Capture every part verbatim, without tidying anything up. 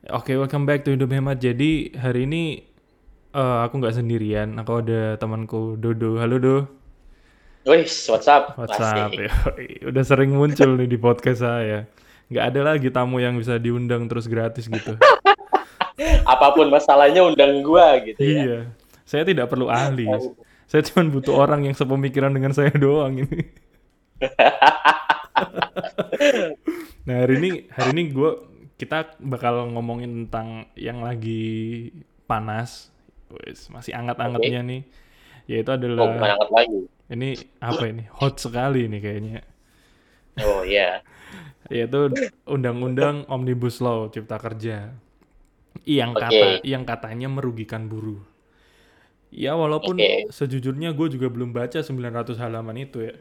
Oke, welcome back to Hidup Hemat. Jadi hari ini eh, aku nggak sendirian. Aku ada temanku Dodo. Halo Do. Wih, what's up? WhatsApp Masih. ya. Udah sering muncul nih di podcast saya. Nggak ada lagi tamu yang bisa diundang terus gratis gitu. Apapun masalahnya undang gua gitu ya. Iya, saya tidak perlu ahli. Saya cuma butuh orang yang sepemikiran dengan saya doang ini. Nah hari ini hari ini gue kita bakal ngomongin tentang yang lagi panas, wes masih Oke. anget-angetnya nih, yaitu Oh, bukan adalah angkat lagi. ini apa ini hot sekali nih kayaknya, Oh iya. yaitu Undang-Undang Omnibus Law Cipta Kerja yang kata Oke. yang katanya merugikan buruh. Ya walaupun Oke. sejujurnya gue juga belum baca sembilan ratus halaman itu ya.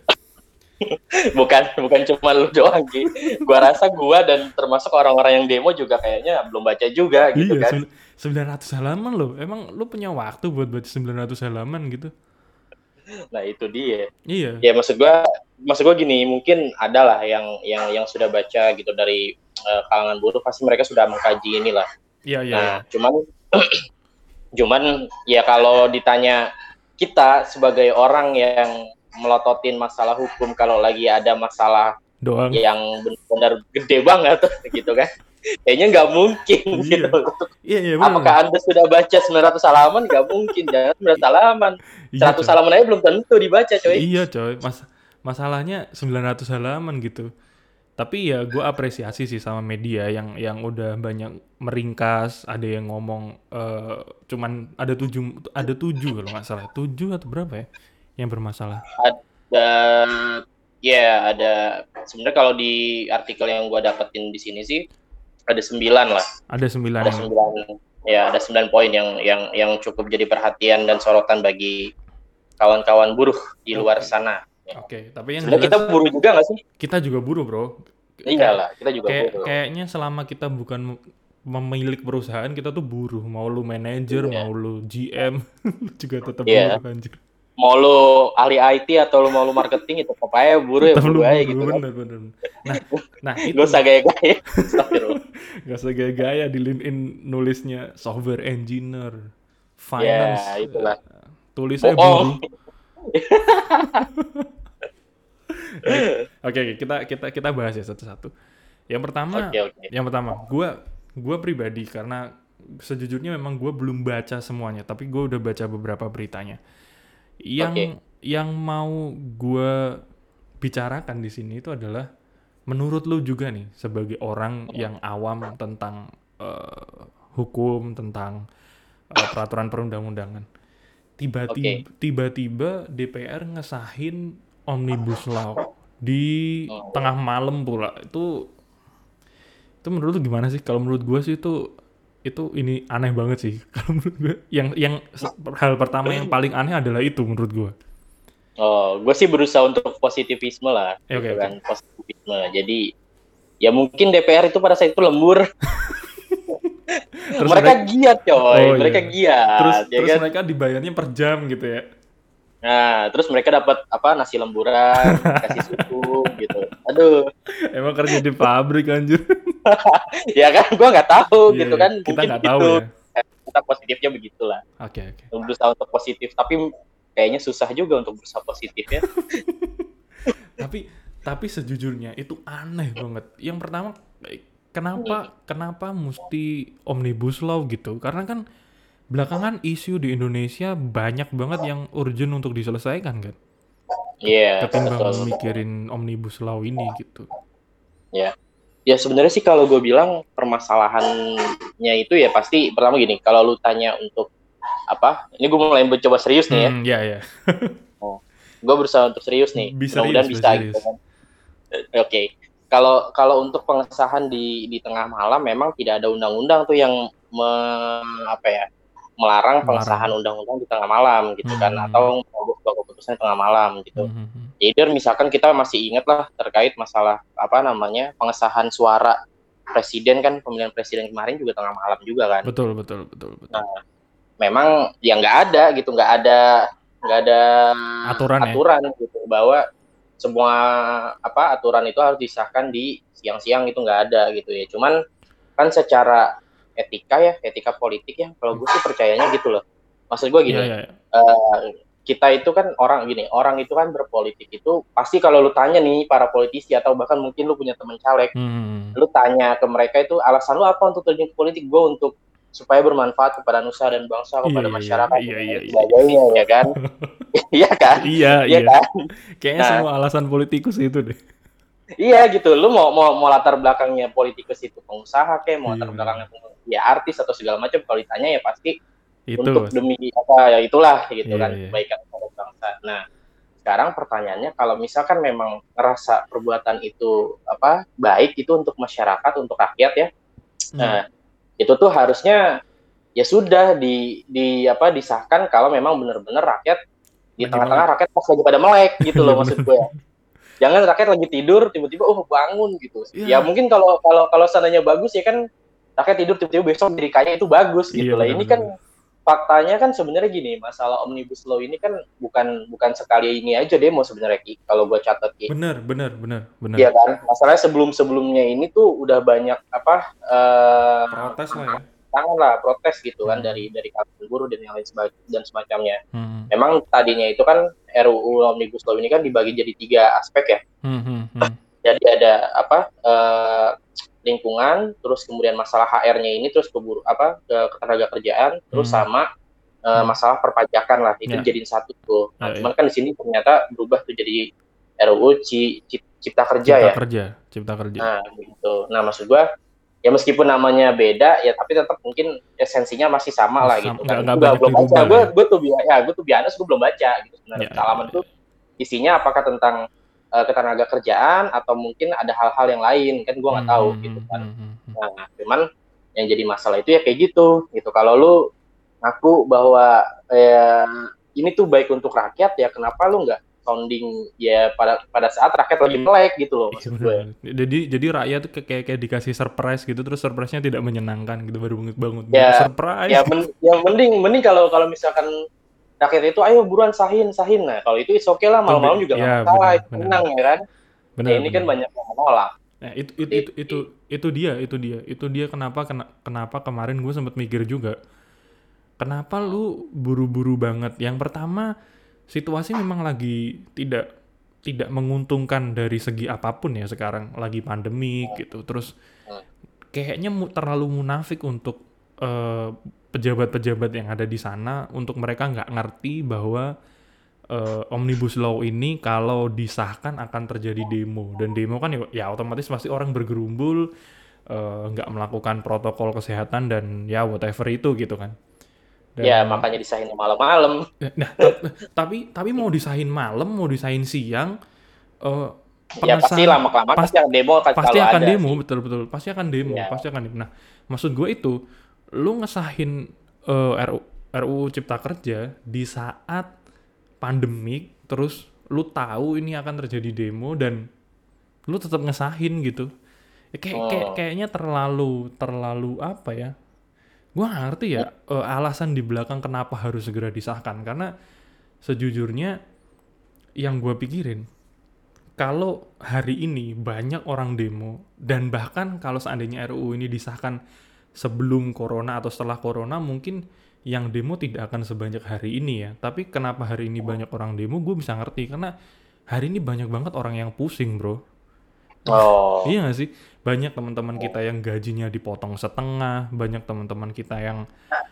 Bukan bukan cuma lu doang, Ki. Gua rasa gua dan termasuk orang-orang yang demo juga kayaknya belum baca juga gitu Iya, kan. sembilan ratus halaman loh. Emang lu punya waktu buat baca sembilan ratus halaman gitu? Nah, itu dia. Iya. Ya maksud gua maksud gua gini, mungkin ada lah yang yang yang sudah baca gitu dari uh, kalangan buruh, pasti mereka sudah mengkaji inilah. Iya, iya, iya. Nah, cuman cuman ya kalau ditanya kita sebagai orang yang melototin masalah hukum kalau lagi ada masalah Doang. yang benar-benar gede banget gitu kan, kayaknya nggak mungkin Iya. gitu. Iya, iya benar. Apakah anda sudah baca sembilan ratus halaman? Nggak mungkin, jangan sembilan ratus halaman, Iya, seratus coy. halaman aja belum tentu dibaca coy. Iya, coy. Mas masalahnya sembilan ratus halaman gitu. Tapi ya gue apresiasi sih sama media yang yang udah banyak meringkas, ada yang ngomong eh, cuman ada tujuh ada tujuh kalau nggak salah. Tujuh atau berapa ya yang bermasalah? Ada, ya ada, sebenarnya kalau di artikel yang gua dapetin di sini sih ada sembilan lah. Ada sembilan Ada yang sembilan, ya ada sembilan poin yang yang yang cukup jadi perhatian dan sorotan bagi kawan-kawan buruh di luar oke. sana. Ya. Oke, tapi yang Sebenarnya kita jelas buruh juga nggak sih? kita juga buruh, Bro. Kayak Iyalah, kita juga kayak buruh. kayaknya selama kita bukan memilik perusahaan, kita tuh buruh. Mau lu manajer, Iya. mau lu G M, lu juga tetap buruh Iya. anjir. Mau lu ahli I T atau lu mau lu marketing itu apa aja buruh ya Tetap lu buruh aja buruh, gitu kan. bener bener. Nah, nah Gak itu usah gaya-gaya. Astagfirullah. gak segaya-gaya di LinkedIn nulisnya software engineer, Ya, finance, itulah. tulisnya Bohong. buruh. Ini oke, okay, kita kita kita bahas ya satu-satu. Yang pertama, Oke, oke. yang pertama, gue gue pribadi karena sejujurnya memang gue belum baca semuanya, tapi gue udah baca beberapa beritanya. Oke. Yang yang mau gue bicarakan di sini itu adalah menurut lu juga nih sebagai orang yang awam tentang eh, hukum, tentang eh, peraturan perundang-undangan. Oke. Tiba-tiba tiba-tiba D P R ngesahin Omnibus Law di Hmm. tengah malam pula. Itu itu menurut lu gimana sih? Kalau menurut gue sih itu itu ini aneh banget sih. Kalau menurut gue yang yang hal pertama yang paling aneh adalah itu menurut gue. Oh, gue sih berusaha untuk positivisme lah, Eh, oke gitu oke. kan, positivisme. Jadi ya mungkin D P R itu pada saat itu lembur. Terus Mereka mereka giat coy, oh mereka iya. Terus giat, ya terus kan. mereka dibayarnya per jam gitu ya. Nah, terus mereka dapat apa, nasi lemburan, dikasih susu gitu. Aduh, Emang kerja di pabrik anjir. ya kan, gue nggak tahu Iya gitu iya. kan, Kita mungkin nggak tahu gitu. ya. Kita positifnya begitulah, Oke oke. berusaha untuk positif. Tapi kayaknya susah juga untuk berusaha positif ya. Tapi tapi sejujurnya itu aneh banget. Yang pertama kenapa kenapa mesti omnibus law gitu? Karena kan belakangan isu di Indonesia banyak banget yang urgent untuk diselesaikan kan. Iya, yes, Ketimbang betul, betul. mikirin omnibus law ini gitu. Ya, ya sebenarnya sih kalau gue bilang permasalahannya itu ya pasti pertama gini, kalau lu tanya untuk apa, ini gue mulai mencoba serius nih ya. Hmm, ya ya. Oh, gue berusaha untuk serius nih, Bisa serius, mudah-mudahan bisa bisa gitu serius. kan. Oke, okay. kalau kalau untuk pengesahan di di tengah malam memang tidak ada undang-undang tuh yang me, apa ya, melarang pengesahan Melarang. undang-undang di tengah malam gitu kan, Hmm. atau membuat keputusan di tengah malam gitu. Hmm, hmm, hmm. Either misalkan kita masih ingat lah terkait masalah apa namanya, pengesahan suara presiden kan, pemilihan presiden kemarin juga tengah malam juga kan. Betul betul betul betul. Nah, memang ya nggak ada gitu, nggak ada nggak ada Aturan ya. aturan gitu bahwa semua apa aturan itu harus disahkan di siang-siang, itu nggak ada gitu ya. Cuman kan secara etika ya, etika politik ya. Kalau gue sih percayanya gitu loh. Maksud gue Iya, gini, iya, iya. uh, kita itu kan orang gini, orang itu kan berpolitik itu pasti kalau lu tanya nih para politisi atau bahkan mungkin lu punya teman caleg, Hmm. lu tanya ke mereka itu alasan lu apa untuk terjun ke politik? Gue untuk supaya bermanfaat kepada nusa dan bangsa, Iya, kepada iya, iya, masyarakat iya, dan iya, lain iya, iya. sebagainya ya kan? Iya kan? Iya, Iya iya. kan? Kayaknya Nah, semua alasan politikus itu deh. iya gitu. Lu mau mau mau latar belakangnya politikus itu pengusaha kayak mau Iya, latar belakangnya benar. ya artis atau segala macam kalau ditanya ya pasti Itu untuk pasti. demi apa ya itulah gitu Iya, kan iya. kebaikan kepada bangsa. Nah, sekarang pertanyaannya kalau misalkan memang ngerasa perbuatan itu apa baik itu untuk masyarakat, untuk rakyat ya. Hmm. Nah, itu tuh harusnya ya sudah di di apa disahkan kalau memang benar-benar rakyat di Lagi tengah-tengah melek. rakyat pas lagi pada melek gitu Iya, loh benar. maksud gue. Jangan rakyat lagi tidur tiba-tiba oh bangun gitu. Ya Iya. mungkin kalau kalau kalau sananya bagus ya kan rakyat tidur tiba-tiba besok jadi kaya itu bagus Iya, gitu lah. benar, Ini benar, kan benar. faktanya kan sebenarnya gini, masalah omnibus law ini kan bukan bukan sekali ini aja demo sebenarnya Ki. Kalau gue catat Ki. Benar, benar, benar, benar. Iya kan? Masalahnya sebelum-sebelumnya ini tuh udah banyak apa eh Protes lah ya. tangan lah protes gitu kan Hmm. dari dari kalangan buruh dan yang lain sebag- dan semacamnya. Hmm. Memang tadinya itu kan R U U Omnibus Law ini kan dibagi jadi tiga aspek ya. Hmm. Hmm. Hmm. Jadi ada apa eh, lingkungan, terus kemudian masalah H R-nya ini, terus keburu apa ke ketenaga kerjaan, terus Hmm. sama eh, Hmm. masalah perpajakan lah itu Ya. dijadiin satu tuh. Nah, Ya, cuman ya. kan di sini ternyata berubah tuh jadi R U U Ci- Ci- Cipta Kerja Cipta ya. kerja, cipta kerja. Nah, gitu. Nah, maksud gua ya meskipun namanya beda ya tapi tetap mungkin esensinya masih sama lah Masih sama, gitu nggak kan. nggak Gue banyak belum baca, dirubah lah gue ya. gue tuh bi- ya gue tuh biasa gue belum baca gitu sebenarnya Ya, ya, pengalaman ya. tuh isinya apakah tentang uh, ketenaga kerjaan atau mungkin ada hal-hal yang lain kan gue nggak Hmm. tahu Hmm. gitu Hmm. kan. Hmm. Hmm. Nah, cuman yang jadi masalah itu ya kayak gitu gitu. Kalau lu ngaku bahwa eh, ini tuh baik untuk rakyat ya kenapa lu nggak sounding ya pada pada saat rakyat lagi melek gitu loh Iya, maksud benar, gue. benar. Jadi jadi rakyat tuh kayak kayak kayak dikasih surprise gitu, terus surprise-nya tidak menyenangkan gitu, baru bangun bangun gitu Ya surprise. ya men, yang mending mending kalau kalau misalkan rakyat itu ayo buruan sahin sahin nah kalau itu is oke okay lah Itu malam-malam be- juga nggak ya, masalah benar, itu benar, tenang ya kan ya benar, ini kan benar. banyak yang menolak Nah, itu itu seperti itu itu itu. itu dia, itu dia. Itu dia kenapa kena- kenapa kemarin gue sempat mikir juga. Kenapa lu buru-buru banget? Yang pertama, situasi memang lagi tidak tidak menguntungkan dari segi apapun ya sekarang, lagi pandemi gitu. Terus Hmm. kayaknya mu- terlalu munafik untuk eh, pejabat-pejabat yang ada di sana, untuk mereka nggak ngerti bahwa eh, Omnibus Law ini kalau disahkan akan terjadi demo, dan demo kan ya, ya otomatis pasti orang bergerumbul, eh, nggak melakukan protokol kesehatan dan ya whatever itu gitu kan. Ya Dan makanya disahin malam-malam nah ta- tapi tapi mau disahin malam, mau disahin siang, eh, ya pasti pengesahan lama-kelamaan pas, pasti yang demo akan pasti selalu akan ada demo, sih betul betul pasti akan demo, ya pasti akan demo. Nah, maksud gue itu, lu ngesahin eh, R U R U U Cipta Kerja di saat pandemik, terus lu tahu ini akan terjadi demo dan lu tetap ngesahin gitu. Ya, kayak kayak hmm. kayaknya terlalu terlalu apa ya? Gua nggak ngerti ya eh, alasan di belakang kenapa harus segera disahkan, karena sejujurnya yang gue pikirin, kalau hari ini banyak orang demo, dan bahkan kalau seandainya R U U ini disahkan sebelum corona atau setelah corona, mungkin yang demo tidak akan sebanyak hari ini ya. Tapi kenapa hari ini banyak orang demo, gue bisa ngerti, karena hari ini banyak banget orang yang pusing, bro. Oh Iya gak sih? Banyak teman-teman kita yang gajinya dipotong setengah, banyak teman-teman kita yang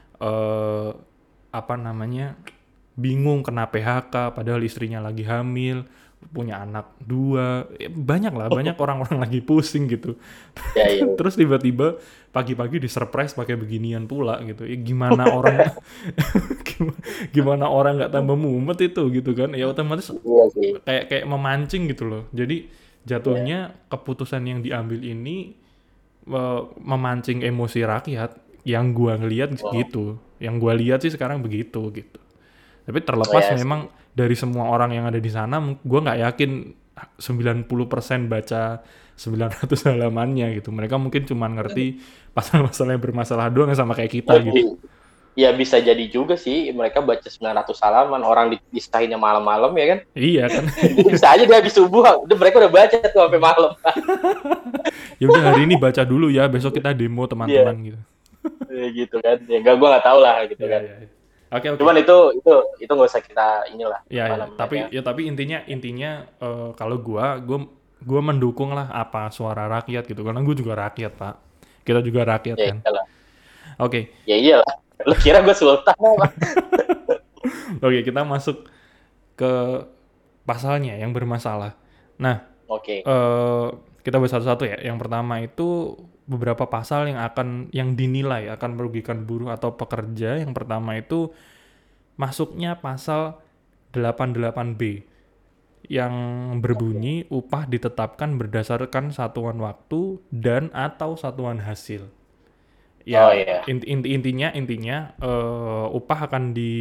eh apa namanya bingung kena P H K padahal istrinya lagi hamil, punya anak dua. Ya, banyak lah, banyak orang-orang lagi pusing gitu. ya ya Terus tiba-tiba pagi-pagi disurprise pakai beginian pula gitu. Ya, gimana orang gimana, gimana orang nggak tambah mumet itu gitu kan? Ya otomatis iya sih kayak kayak memancing gitu loh. Jadi jatuhnya keputusan yang diambil ini eh, memancing emosi rakyat. Yang gua ngelihat oh, gitu. Yang gua lihat sih sekarang begitu gitu. Tapi oh terlepas ya sih memang dari semua orang yang ada di sana, gua nggak yakin sembilan puluh persen baca sembilan ratus halamannya gitu. Mereka mungkin cuma ngerti pasal-pasal yang bermasalah doang, sama kayak kita gitu. ya bisa jadi juga sih mereka baca sembilan ratus halaman orang di- disahinnya malam-malam ya kan Iya kan. jadi bisa aja dia habis subuh udah mereka udah baca tuh sampai malam Ya udah hari ini baca dulu ya, besok kita demo Iya. teman-teman gitu. gitu kan. Ya enggak, gue nggak tahu lah gitu Iya, kan. iya. Oke, oke. Cuman itu itu itu nggak usah kita inilah Ya, apa ya. namanya. Tapi ya tapi intinya intinya eh, kalau gua gua gua mendukung lah apa suara rakyat gitu karena gua juga rakyat, Pak. Kita juga rakyat Ya kan. iyalah. Oke. Ya iyalah. Lu kira gue sultan apa? Oke, kita masuk ke pasalnya yang bermasalah. Nah, Oke. eh kita bahas satu-satu ya. Yang pertama itu beberapa pasal yang akan yang dinilai akan merugikan buruh atau pekerja. Yang pertama itu masuknya pasal delapan puluh delapan B yang berbunyi upah ditetapkan berdasarkan satuan waktu dan atau satuan hasil. Ya, Oh iya. inti, inti intinya intinya eh, upah akan di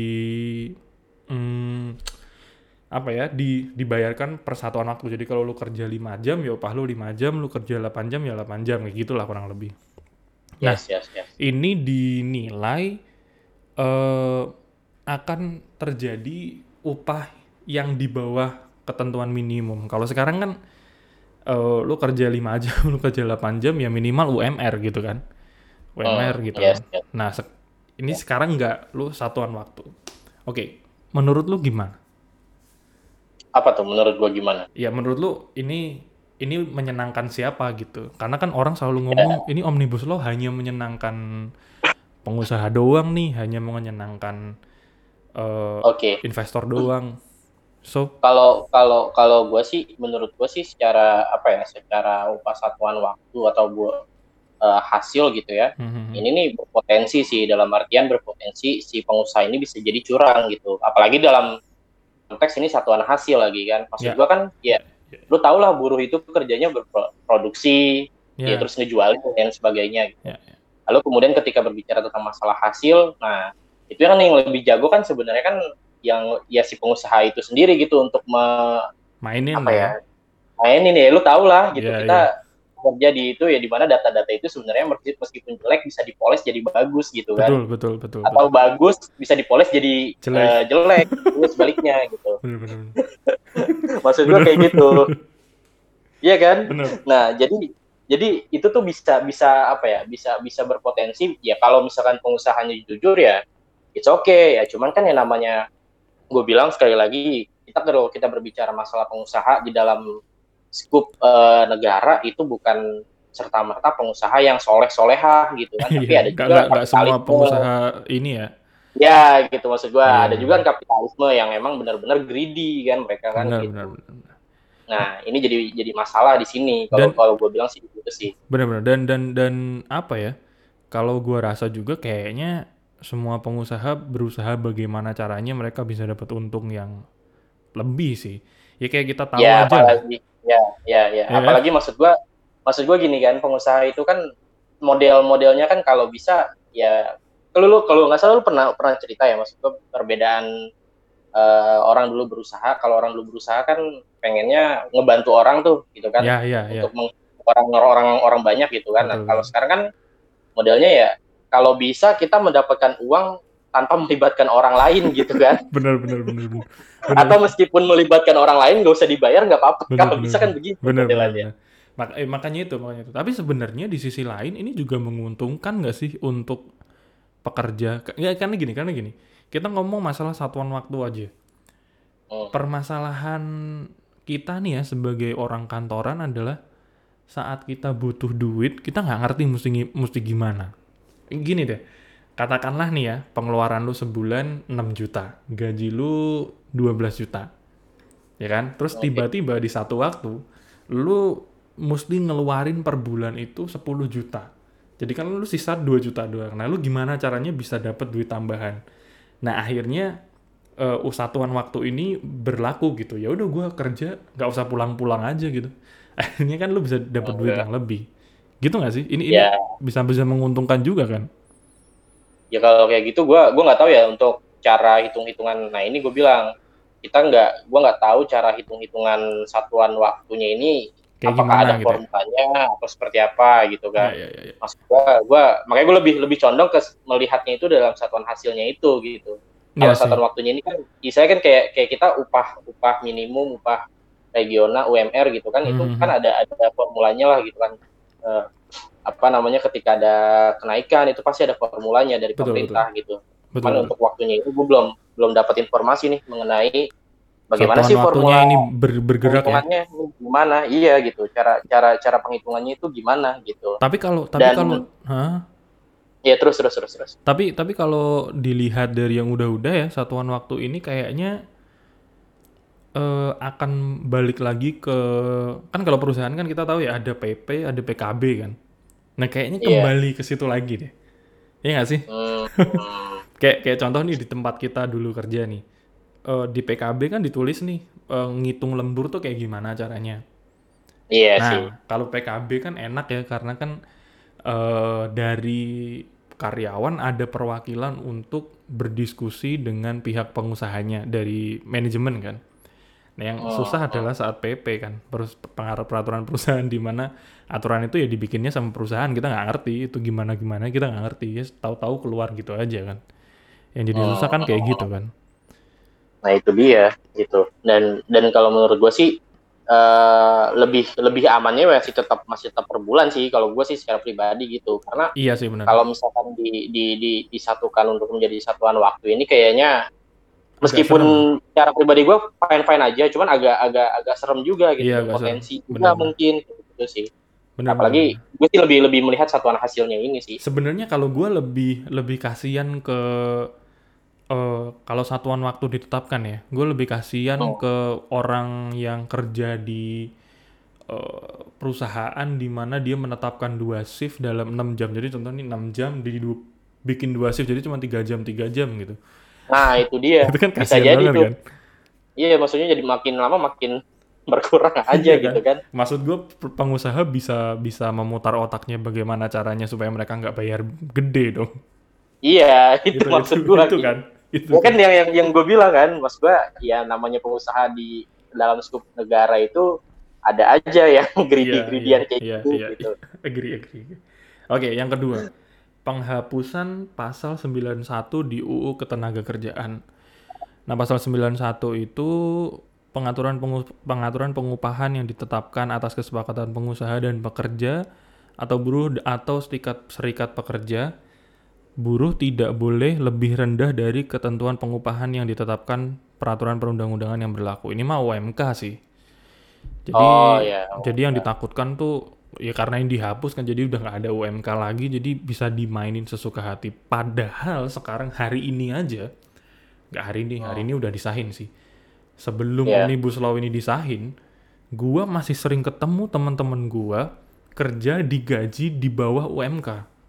hmm, apa ya di dibayarkan per satuan waktu. Jadi kalau lu kerja lima jam ya upah lu lima jam, lu kerja delapan jam ya delapan jam kayak gitulah kurang lebih. Nah, Yes, yes, yes. ini dinilai eh, akan terjadi upah yang di bawah ketentuan minimum. Kalau sekarang kan eh, lu kerja lima jam, lu kerja delapan jam ya minimal U M R gitu kan. U M R Hmm, gitu yes, kan. yes. Nah, se- ini sekarang nggak, lu satuan waktu. Oke, menurut lu gimana? Apa tuh menurut gue gimana? Ya menurut lu ini ini menyenangkan siapa gitu? Karena kan orang selalu Ya, ngomong ini Omnibus Law hanya menyenangkan pengusaha doang nih, hanya menyenangkan eh, oke. investor doang. So, Kalau kalau kalau gue sih, menurut gue sih secara apa ya, secara upah satuan waktu atau gua eh, hasil gitu ya. hmm, Ini nih berpotensi sih, dalam artian berpotensi si pengusaha ini bisa jadi curang gitu. Apalagi dalam konteks ini satuan hasil lagi kan. Maksud ya, gua kan ya, ya, lu tau lah buruh itu kerjanya berproduksi, ya ya, terus ngejualin dan sebagainya gitu. ya, ya. Lalu kemudian ketika berbicara tentang masalah hasil, nah itu kan yang lebih jago kan sebenarnya kan yang ya si pengusaha itu sendiri gitu untuk me, Mainin apa lah ya, ya. mainin ya, lu tau lah gitu. Ya, ya. Kita kerja di itu ya, di mana data-data itu sebenarnya meskipun jelek bisa dipoles jadi bagus gitu kan. Betul, betul, betul, Atau betul. bagus bisa dipoles jadi Jelek. eh, jelek, terus sebaliknya gitu. Bener, bener, bener. Maksud gue Bener, kayak gitu. Iya kan? bener. Nah, jadi jadi itu tuh bisa bisa apa ya? Bisa bisa berpotensi ya kalau misalkan pengusahanya jujur ya it's okay ya. Cuman kan yang namanya, gue bilang sekali lagi, kita kalau kita berbicara masalah pengusaha di dalam skup eh, negara itu bukan serta merta pengusaha yang soleh-solehah gitu kan, tapi Iya, ada nggak juga nggak nggak semua kapitalisme. pengusaha ini ya. Ya gitu, maksud gua Iya, ada juga kan kapitalisme yang emang benar-benar greedy kan mereka kan benar, gitu. benar, benar, benar. Nah ini jadi jadi masalah di sini kalau Dan kalau gue bilang sih gitu sih. benar-benar dan dan dan apa ya? Kalau gua rasa juga kayaknya semua pengusaha berusaha bagaimana caranya mereka bisa dapat untung yang lebih sih. Ya kayak kita tahu Ya aja lah, apalagi ya ya ya ya kan? apalagi maksud gua maksud gua gini kan, pengusaha itu kan model-modelnya kan kalau bisa ya, kalau lu kalau nggak salah lu pernah pernah cerita ya, maksud gua perbedaan eh, orang dulu berusaha. Kalau orang dulu berusaha kan pengennya ngebantu orang tuh gitu kan, Ya, ya, ya. untuk meng- orang orang orang banyak gitu kan. Nah Betul, kalau betul. sekarang kan modelnya ya kalau bisa kita mendapatkan uang tanpa melibatkan orang lain gitu kan. Benar, benar, benar, benar. Atau meskipun melibatkan orang lain nggak usah dibayar, nggak apa-apa. Benar, Kalau benar, bisa kan benar. begitu Benar, benar, modelannya. benar. Mak- eh, makanya itu, makanya itu. Tapi sebenarnya di sisi lain ini juga menguntungkan nggak sih untuk pekerja? Ka- Ya, karena gini, karena gini. Kita ngomong masalah satuan waktu aja. Hmm. Permasalahan kita nih ya sebagai orang kantoran adalah saat kita butuh duit, kita nggak ngerti mesti gi- mesti gimana. Gini deh, katakanlah nih ya, pengeluaran lu sebulan enam juta, gaji lu dua belas juta. Ya kan? Terus Oke. tiba-tiba di satu waktu lu mesti ngeluarin per bulan itu sepuluh juta. Jadi kan lu sisa dua juta doang. Nah, lu gimana caranya bisa dapat duit tambahan? Nah, akhirnya eh, satuan waktu ini berlaku gitu. Ya udah gua kerja nggak usah pulang-pulang aja gitu. Akhirnya kan lu bisa dapat duit Enggak. yang lebih. Gitu nggak sih? Ini ini Ya, bisa bisa menguntungkan juga kan? ya kalau kayak gitu gue gue nggak tahu ya untuk cara hitung-hitungan. Nah ini gue bilang kita nggak gue nggak tahu cara hitung-hitungan satuan waktunya ini Kayak apakah gimana ada gitu ya? formulanya atau seperti apa gitu Ya, kan. ya, ya, ya. Maksud gue gue makanya gue lebih lebih condong ke melihatnya itu dalam satuan hasilnya itu gitu. Iya Kalau sih. satuan waktunya ini kan saya kan kayak kayak kita upah upah minimum, upah regional, U M R gitu kan, itu Mhm. kan ada ada formulanya lah gitu kan. Eh, apa namanya ketika ada kenaikan itu pasti ada formulanya dari Betul, pemerintah betul. gitu. Betul, Cuman betul. untuk waktunya itu gue belum belum dapat informasi nih mengenai bagaimana Satuan sih waktunya formula ini ber- bergerak ya. penghitungannya gimana, iya gitu, cara cara cara penghitungannya itu gimana gitu. Tapi kalau tapi Dan kalau hah? ya terus terus terus terus. Tapi tapi kalau dilihat dari yang udah-udah ya, satuan waktu ini kayaknya eh, akan balik lagi ke, kan kalau perusahaan kan kita tahu ya ada P P, ada P K B kan. Nah, kayaknya Iya. kembali ke situ lagi deh. Iya nggak sih? Hmm, hmm, Kayak kayak contoh nih di tempat kita dulu kerja nih. Eh, di P K B kan ditulis nih eh, ngitung lembur tuh kayak gimana caranya. iya sih. Nah, kalau P K B kan enak ya karena kan eh, dari karyawan ada perwakilan untuk berdiskusi dengan pihak pengusahanya dari manajemen kan. Nah, yang Hmm, susah hmm. adalah saat P P kan, perus- pengaruh peraturan perusahaan di mana aturan itu ya dibikinnya sama perusahaan, kita nggak ngerti itu gimana gimana, kita nggak ngerti ya, tahu-tahu keluar gitu aja kan. Yang jadi susah Hmm, kan kayak gitu hmm. kan. Nah itu dia gitu. Dan dan kalau menurut gue sih eh, lebih lebih amannya masih tetap masih tetap per bulan sih kalau gue sih secara pribadi gitu. Karena Iya sih benar. kalau misalkan di, di, di, disatukan untuk menjadi satuan waktu ini kayaknya Agak meskipun serem. cara pribadi gue fine fine aja, cuman agak agak agak serem juga gitu, Iya agak serem. berpotensi juga Benar-benar. mungkin gitu sih. Apalagi Benar-benar. gue sih lebih lebih melihat satuan hasilnya ini sih. Sebenarnya kalau gue lebih lebih kasihan ke eh, kalau satuan waktu ditetapkan ya, gue lebih kasihan Hmm. ke orang yang kerja di eh, perusahaan di mana dia menetapkan dua shift dalam enam jam. Jadi contohnya ini enam jam di du- bikin dua shift jadi cuma tiga jam tiga jam gitu. Nah itu dia Itu kan bisa kasihan jadi banget tuh. kan. Iya maksudnya jadi makin lama makin berkurang aja Iya kan. gitu kan. Maksud gue pengusaha bisa bisa memutar otaknya bagaimana caranya supaya mereka nggak bayar gede dong. Iya itu Itu itu maksud gue. itu kan. Itu Ya kan kan. yang yang yang gue bilang kan, mas gue ya namanya pengusaha di dalam skup negara itu ada aja yang Iya, iya, greedy-greedyan kayak iya, gitu iya, gitu. iya. Agree, agree. Oke, yang kedua, penghapusan pasal sembilan puluh satu di U U Ketenagakerjaan. Nah, pasal sembilan puluh satu itu pengaturan pengu- pengaturan pengupahan yang ditetapkan atas kesepakatan pengusaha dan pekerja atau buruh d- atau serikat serikat pekerja. Buruh tidak boleh lebih rendah dari ketentuan pengupahan yang ditetapkan peraturan perundang-undangan yang berlaku. Ini mah U M K sih. Jadi Oh ya, oh, jadi yang ya. ditakutkan tuh ya karena yang dihapus kan jadi udah nggak ada U M K lagi jadi bisa dimainin sesuka hati. Padahal sekarang hari ini aja nggak hari ini hari Hmm, ini udah disahin sih. Sebelum ya. Omnibus Law ini disahin, gua masih sering ketemu teman-teman gua kerja digaji di bawah U M K.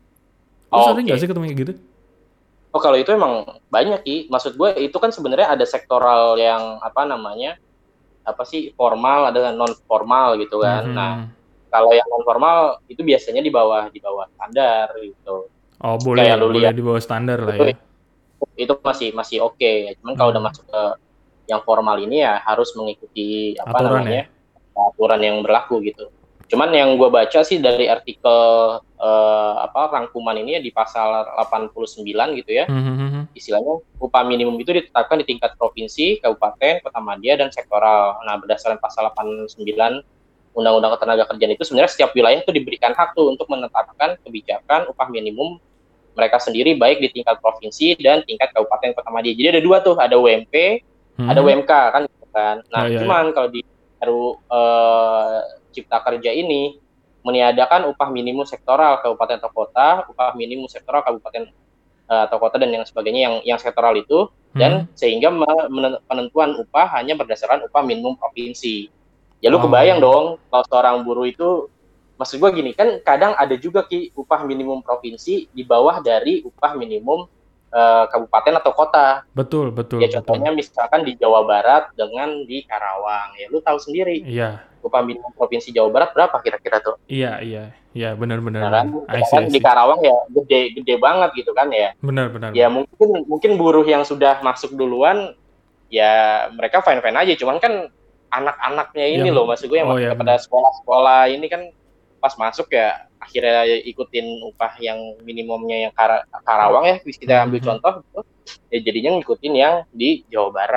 Lu sering nggak Oke. sih ketemu kayak gitu? Oh kalau itu emang banyak sih. Maksud gue itu kan sebenarnya ada sektoral yang apa namanya apa sih formal ada non formal gitu Hmm, kan. hmm, Nah hmm. kalau yang non formal itu biasanya di bawah di bawah standar gitu. Oh boleh Kayak lu boleh lihat di bawah standar lah itu ya. itu masih masih oke okay. Cuman kalau udah Hmm. masuk ke yang formal ini ya harus mengikuti apa Aturan ya. namanya aturan yang berlaku gitu. Cuman yang gue baca sih dari artikel eh, apa rangkuman ini ya di pasal delapan puluh sembilan gitu ya. Hmm, hmm, hmm, hmm. Istilahnya upah minimum itu ditetapkan di tingkat provinsi, kabupaten, kota madya, dan sektoral. Nah, berdasarkan pasal delapan puluh sembilan Undang-Undang Ketenagakerjaan itu sebenarnya setiap wilayah itu diberikan hak tuh untuk menetapkan kebijakan upah minimum mereka sendiri baik di tingkat provinsi dan tingkat kabupaten kota madya. Jadi ada dua tuh, ada U M P, ada Hmm. U M K kan gitu kan. Ya Nah, ya ya. cuman kalau di R U eh, Cipta Kerja ini meniadakan upah minimum sektoral kabupaten atau kota, upah minimum sektoral kabupaten eh, atau kota dan yang sebagainya yang yang sektoral itu Hmm. dan sehingga penentuan upah hanya berdasarkan upah minimum provinsi. Ya lu kebayang Oh. dong kalau seorang buruh itu maksud gue gini kan kadang ada juga ki upah minimum provinsi di bawah dari upah minimum uh, kabupaten atau kota. Betul, betul, Ya betul. contohnya misalkan di Jawa Barat dengan di Karawang. Ya lu tahu sendiri Iya, upah minimum provinsi Jawa Barat berapa kira-kira tuh? iya, iya, iya, benar, benar, Ya kan, benar. I see, sedangkan I di see. Karawang ya gede-gede banget gitu kan ya. Benar, benar, Ya benar. mungkin mungkin buruh yang sudah masuk duluan ya mereka fine fine aja cuman kan anak-anaknya ini Yang, loh maksud gue yang oh masuk ya kepada benar. sekolah-sekolah ini kan pas masuk ya akhirnya ikutin upah yang minimumnya yang Kar- Karawang ya kita Hmm, ambil hmm. contoh gitu. Ya jadinya ngikutin yang di Jawa Barat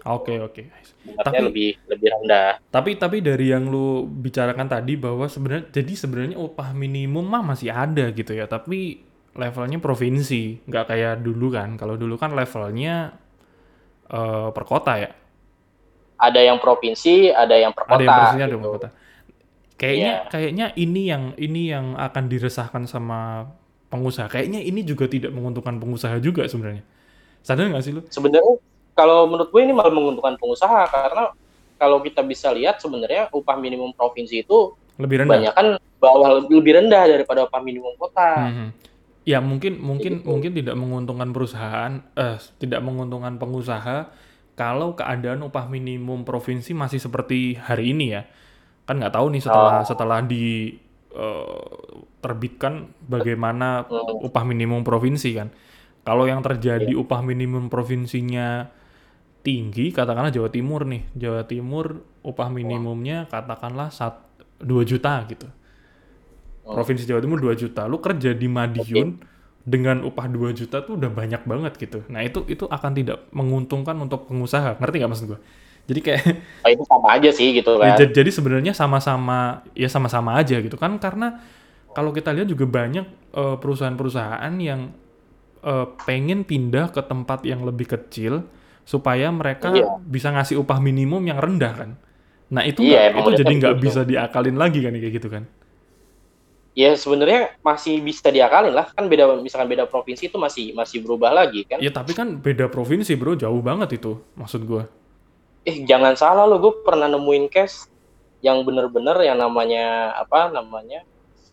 Oke, oke. Benarnya Tapi lebih lebih rendah. tapi tapi dari yang lu bicarakan tadi bahwa sebenarnya jadi sebenarnya upah minimum mah masih ada gitu ya, tapi levelnya provinsi, nggak kayak dulu kan. Kalau dulu kan levelnya eh, per kota ya. Ada yang provinsi, ada yang per Ada yang kota provinsi, ada yang per gitu. kota. Kayaknya Iya. kayaknya ini yang ini yang akan diresahkan sama pengusaha. Kayaknya ini juga tidak menguntungkan pengusaha juga sebenarnya. Sadar nggak sih lu? Sebenarnya kalau menurut gue ini malah menguntungkan pengusaha karena kalau kita bisa lihat sebenarnya upah minimum provinsi itu Lebih rendah. kebanyakan bawah lebih rendah daripada upah minimum kota. Hmm. Ya mungkin Kayak mungkin gitu. mungkin tidak menguntungkan perusahaan, eh tidak menguntungkan pengusaha kalau keadaan upah minimum provinsi masih seperti hari ini ya. Kan nggak tahu nih setelah Oh, setelah di eh, terbitkan bagaimana hmm, upah minimum provinsi kan. Kalau yang terjadi iya. upah minimum provinsinya tinggi, katakanlah Jawa Timur nih. Jawa Timur upah Hmm, minimumnya katakanlah sat- dua juta gitu. hmm, Provinsi Jawa Timur dua juta. Lu kerja di oke. Madiun dengan upah dua juta tuh udah banyak banget gitu. Nah, itu itu akan tidak menguntungkan untuk pengusaha. Ngerti nggak maksud gue? Jadi kayak Oh, itu sama aja sih gitu ya kan. jadi, jadi sebenarnya sama-sama ya sama-sama aja gitu kan karena kalau kita lihat juga banyak eh, perusahaan-perusahaan yang eh, pengen pindah ke tempat yang lebih kecil supaya mereka Iya. bisa ngasih upah minimum yang rendah kan. Nah itu Iya, nggak emang itu jadi udah nggak begitu. bisa diakalin lagi kan kayak gitu kan. Ya sebenarnya masih bisa diakalin lah kan beda misalkan beda provinsi itu masih masih berubah lagi kan. Ya tapi kan beda provinsi bro, jauh banget itu maksud gue. Eh jangan salah lo, gue pernah nemuin case yang bener-bener yang namanya apa namanya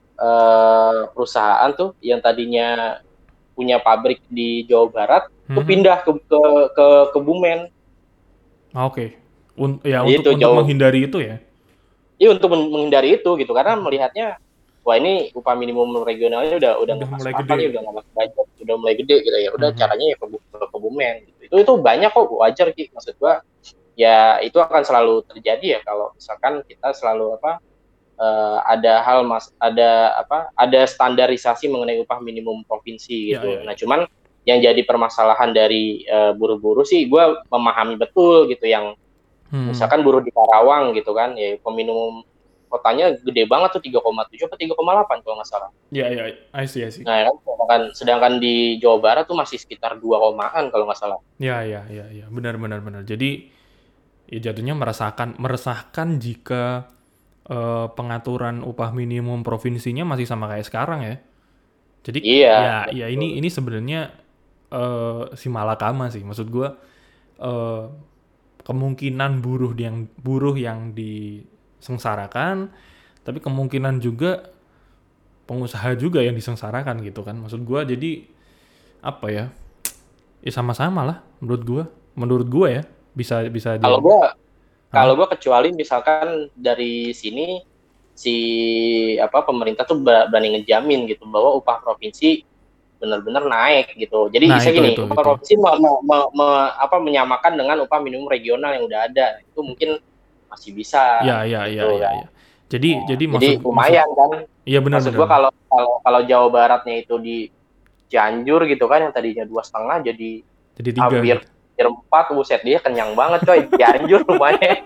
eh, perusahaan tuh yang tadinya punya pabrik di Jawa Barat tuh Mhm. pindah ke ke ke Kebumen. Ah, oke. Un- ya untuk Itu untuk jauh. menghindari itu ya. Iya untuk menghindari itu gitu karena melihatnya wah ini upah minimum regionalnya udah udah Udah nggak masuk mulai akal gede. nih udah nggak masuk budget udah mulai gede gitu ya udah Mhm. caranya ya ke, ke Kebumen gitu. Itu itu banyak kok wajar Ki maksud gua ya itu akan selalu terjadi ya kalau misalkan kita selalu apa uh, ada hal mas ada apa ada standarisasi mengenai upah minimum provinsi Ya ya gitu. Nah ya. cuman yang jadi permasalahan dari uh, buruh-buruh sih gue memahami betul gitu yang Hmm. misalkan buruh di Karawang gitu kan ya upah minimum kotanya gede banget tuh tiga koma tujuh atau tiga koma delapan kalau nggak salah. Ya ya, I see I see. Nah kan sedangkan, sedangkan di Jawa Barat tuh masih sekitar dua komaan kalau nggak salah. Ya ya ya ya, benar benar benar. Jadi ya jatuhnya meresahkan meresahkan jika eh, pengaturan upah minimum provinsinya masih sama kayak sekarang ya. Jadi Iya ya ya betul. ini ini sebenarnya eh, si malakama sih. Maksud gua eh, kemungkinan buruh yang buruh yang disengsarakan, tapi kemungkinan juga pengusaha juga yang disengsarakan gitu kan. Maksud gua jadi apa ya? Ya sama-sama lah menurut gua. Menurut gua ya bisa bisa Kalau jadi. gue kalau Hah? gue kecuali misalkan dari sini si apa pemerintah tuh berani ngejamin gitu bahwa upah provinsi benar-benar naik gitu. Jadi Nah, bisa itu gini, itu upah itu. provinsi me, me, me, me, apa menyamakan dengan upah minimum regional yang udah ada. Itu mungkin masih bisa Ya ya ya gitu ya kan. ya. Jadi Nah, jadi jadi maksud maksud lumayan kan. iya benar Maksud benar gue benar. kalau kalau kalau Jawa Baratnya itu di Cianjur gitu kan yang tadinya dua setengah jadi Jadi tiga hampir gitu. hampir empat, buset dia kenyang banget coy. Cianjur lumayan.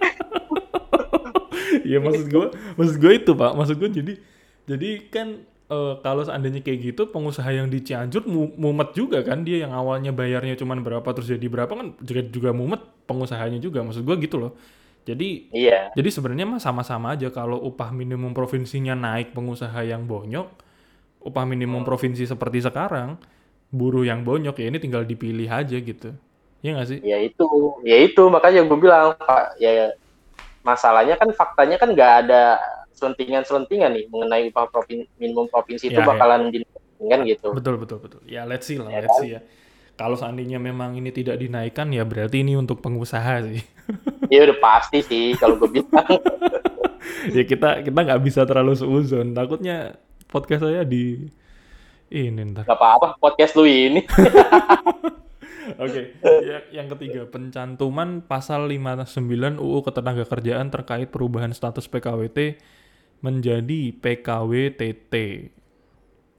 Iya maksud gue, maksud gue itu pak, maksud gue jadi, jadi kan eh, kalau seandainya kayak gitu, pengusaha yang di Cianjur mu- mumet juga kan, dia yang awalnya bayarnya cuman berapa terus jadi berapa kan juga juga mumet pengusahanya juga, maksud gue gitu loh. Jadi Iya. jadi sebenarnya mah sama-sama aja kalau upah minimum provinsinya naik pengusaha yang bonyok, upah minimum Hmm. provinsi seperti sekarang, buruh yang bonyok ya ini tinggal dipilih aja gitu. Iya nggak sih? Ya itu, ya itu makanya gue bilang Pak, ya masalahnya kan faktanya kan nggak ada selentingan-selentingan nih mengenai upah provin, minimum provinsi itu Ya ya. bakalan dinaikkan gitu, Betul betul betul. Ya let's see lah, ya let's kan? see ya. Kalau seandainya memang ini tidak dinaikkan ya berarti ini untuk pengusaha sih. Ya udah pasti sih kalau gue bilang Ya kita kita nggak bisa terlalu seuzon. Takutnya podcast saya di ini ntar. nggak apa-apa podcast lu ini. Oke, ya, yang ketiga pencantuman pasal lima puluh sembilan U U Ketenagakerjaan terkait perubahan status P K W T menjadi P K W T T.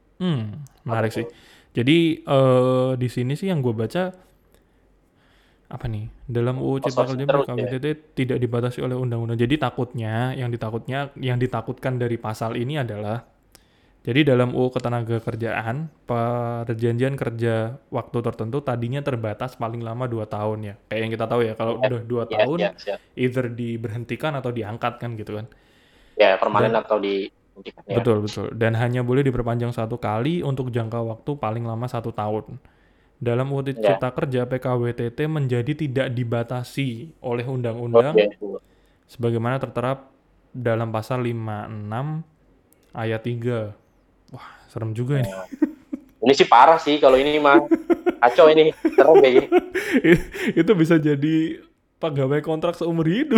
Hmm, Apa menarik sih. tuh? Jadi eh, di sini sih yang gue baca apa nih? Dalam U U Cipta Kerja outsourcing terus P K W ya. T T tidak dibatasi oleh undang-undang. Jadi takutnya, yang ditakutnya, yang ditakutkan dari pasal ini adalah, jadi dalam U U Ketenagakerjaan, perjanjian kerja waktu tertentu tadinya terbatas paling lama dua tahun ya. Kayak yang kita tahu ya, kalau Ya, udah dua ya, ya, tahun, ya. either diberhentikan atau diangkat kan gitu kan. Ya, permanen Dan atau di ya. betul betul. Dan hanya boleh diperpanjang satu kali untuk jangka waktu paling lama satu tahun. Dalam U U Ya. Cipta Kerja P K W T T menjadi tidak dibatasi oleh undang-undang Oke. sebagaimana tertera dalam pasal lima puluh enam ayat tiga. Wah, serem juga ini. Nah, ini sih parah sih kalau ini mah. Kacau ini. Serem kayaknya. Itu bisa jadi pegawai kontrak seumur hidup.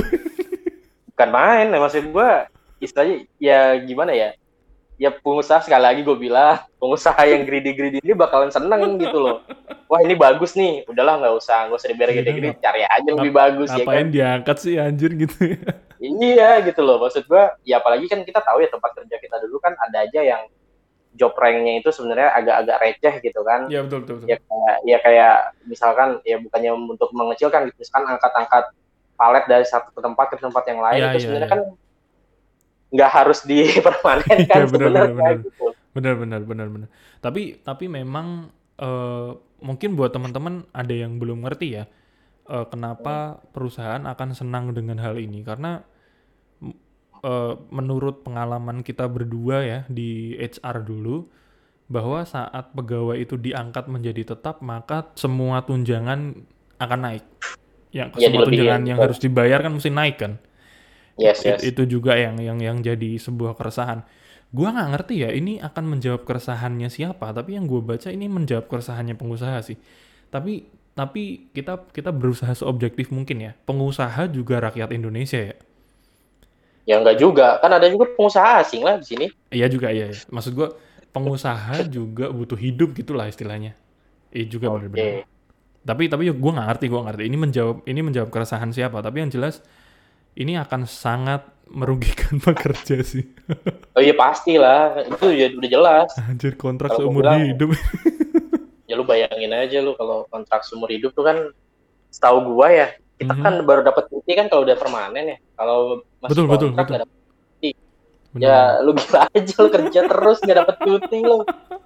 Bukan main, ya maksud gue istilahnya ya gimana ya, ya pengusaha sekali lagi gue bilang, pengusaha yang greedy-greedy ini bakalan seneng gitu loh. Wah ini bagus nih, udahlah nggak usah nggak usah dibayar Iya, gede-gede, ngap- cari aja yang lebih ngap- bagus ya kan. Ngapain diangkat sih anjir gitu ya. Iya gitu loh, maksud gue ya apalagi kan kita tahu ya tempat kerja kita dulu kan ada aja yang job rank-nya itu sebenarnya agak-agak receh gitu kan. Iya betul betul. betul. Ya kayak ya kayak misalkan ya bukannya untuk mengecilkan gitu, misalkan angkat-angkat palet dari satu tempat ke tempat yang lain Ya, itu ya, sebenarnya ya. kan nggak harus dipermanenkan Iya, benar, sebenarnya benar, benar. gitu. Benar benar benar benar. Tapi tapi memang eh, mungkin buat teman-teman ada yang belum ngerti ya. eh, kenapa perusahaan akan senang dengan hal ini, karena m- eh, menurut pengalaman kita berdua ya di H R dulu, bahwa saat pegawai itu diangkat menjadi tetap maka semua tunjangan akan naik. Yang Ya semua dilebihin, tunjangan yang betul. harus dibayar kan mesti naik kan. Yes, It- yes. itu juga yang yang yang jadi sebuah keresahan. Gua nggak ngerti ya ini akan menjawab keresahannya siapa, tapi yang gue baca ini menjawab keresahannya pengusaha sih. Tapi tapi kita kita berusaha seobjektif mungkin ya. Pengusaha juga rakyat Indonesia ya. Ya enggak juga, kan ada juga pengusaha asing lah di sini. Iya juga iya. iya. Maksud gue pengusaha juga butuh hidup gitulah istilahnya. Iya juga Oke. benar-benar. Tapi tapi gue nggak ngerti gue ngerti. Ini menjawab ini menjawab keresahan siapa. Tapi yang jelas ini akan sangat merugikan pekerja sih. Oh iya pastilah, itu ya udah jelas. Anjir kontrak Kalau seumur gua bilang, hidup. Ya lu bayangin aja lu kalau kontrak seumur hidup tuh kan, setahu gua ya, kita Mhm. kan baru dapat cuti kan kalau udah permanen ya. Kalau masih Betul, betul, kontrak betul. nggak dapat cuti. Bener, Ya lu gila aja lu kerja terus nggak dapat cuti lu.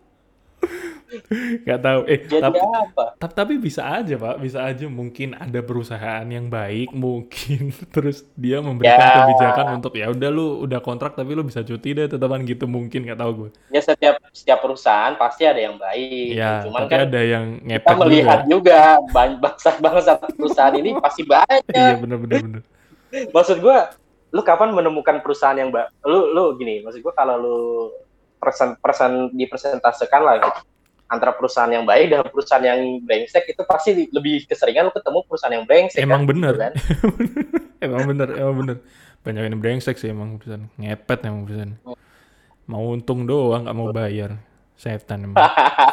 Gak tahu. Eh, Jadi tapi, apa? tapi tapi bisa aja Pak, bisa aja mungkin ada perusahaan yang baik, mungkin terus dia memberikan Ya. kebijakan untuk ya udah lu udah kontrak tapi lu bisa cuti deh tetapan gitu, mungkin nggak tahu gue. Ya setiap setiap perusahaan pasti ada yang baik. Ya, Cuman tapi kan ada yang kita ngepet juga. melihat juga bangsa-bangsa perusahaan ini pasti banyak. Iya bener bener bener. Maksud gua, lu kapan menemukan perusahaan yang ba- lu lu gini, maksud gua kalau lu persen persen dipresentasekan lah gitu, antara perusahaan yang baik dan perusahaan yang brengsek itu pasti lebih keseringan lu ketemu perusahaan yang brengsek. Emang kan, bener. gitu kan? Emang bener, emang bener. Banyak yang brengsek sih emang perusahaan. Ngepet emang perusahaan. Mau untung doang, nggak mau bayar. Setan emang.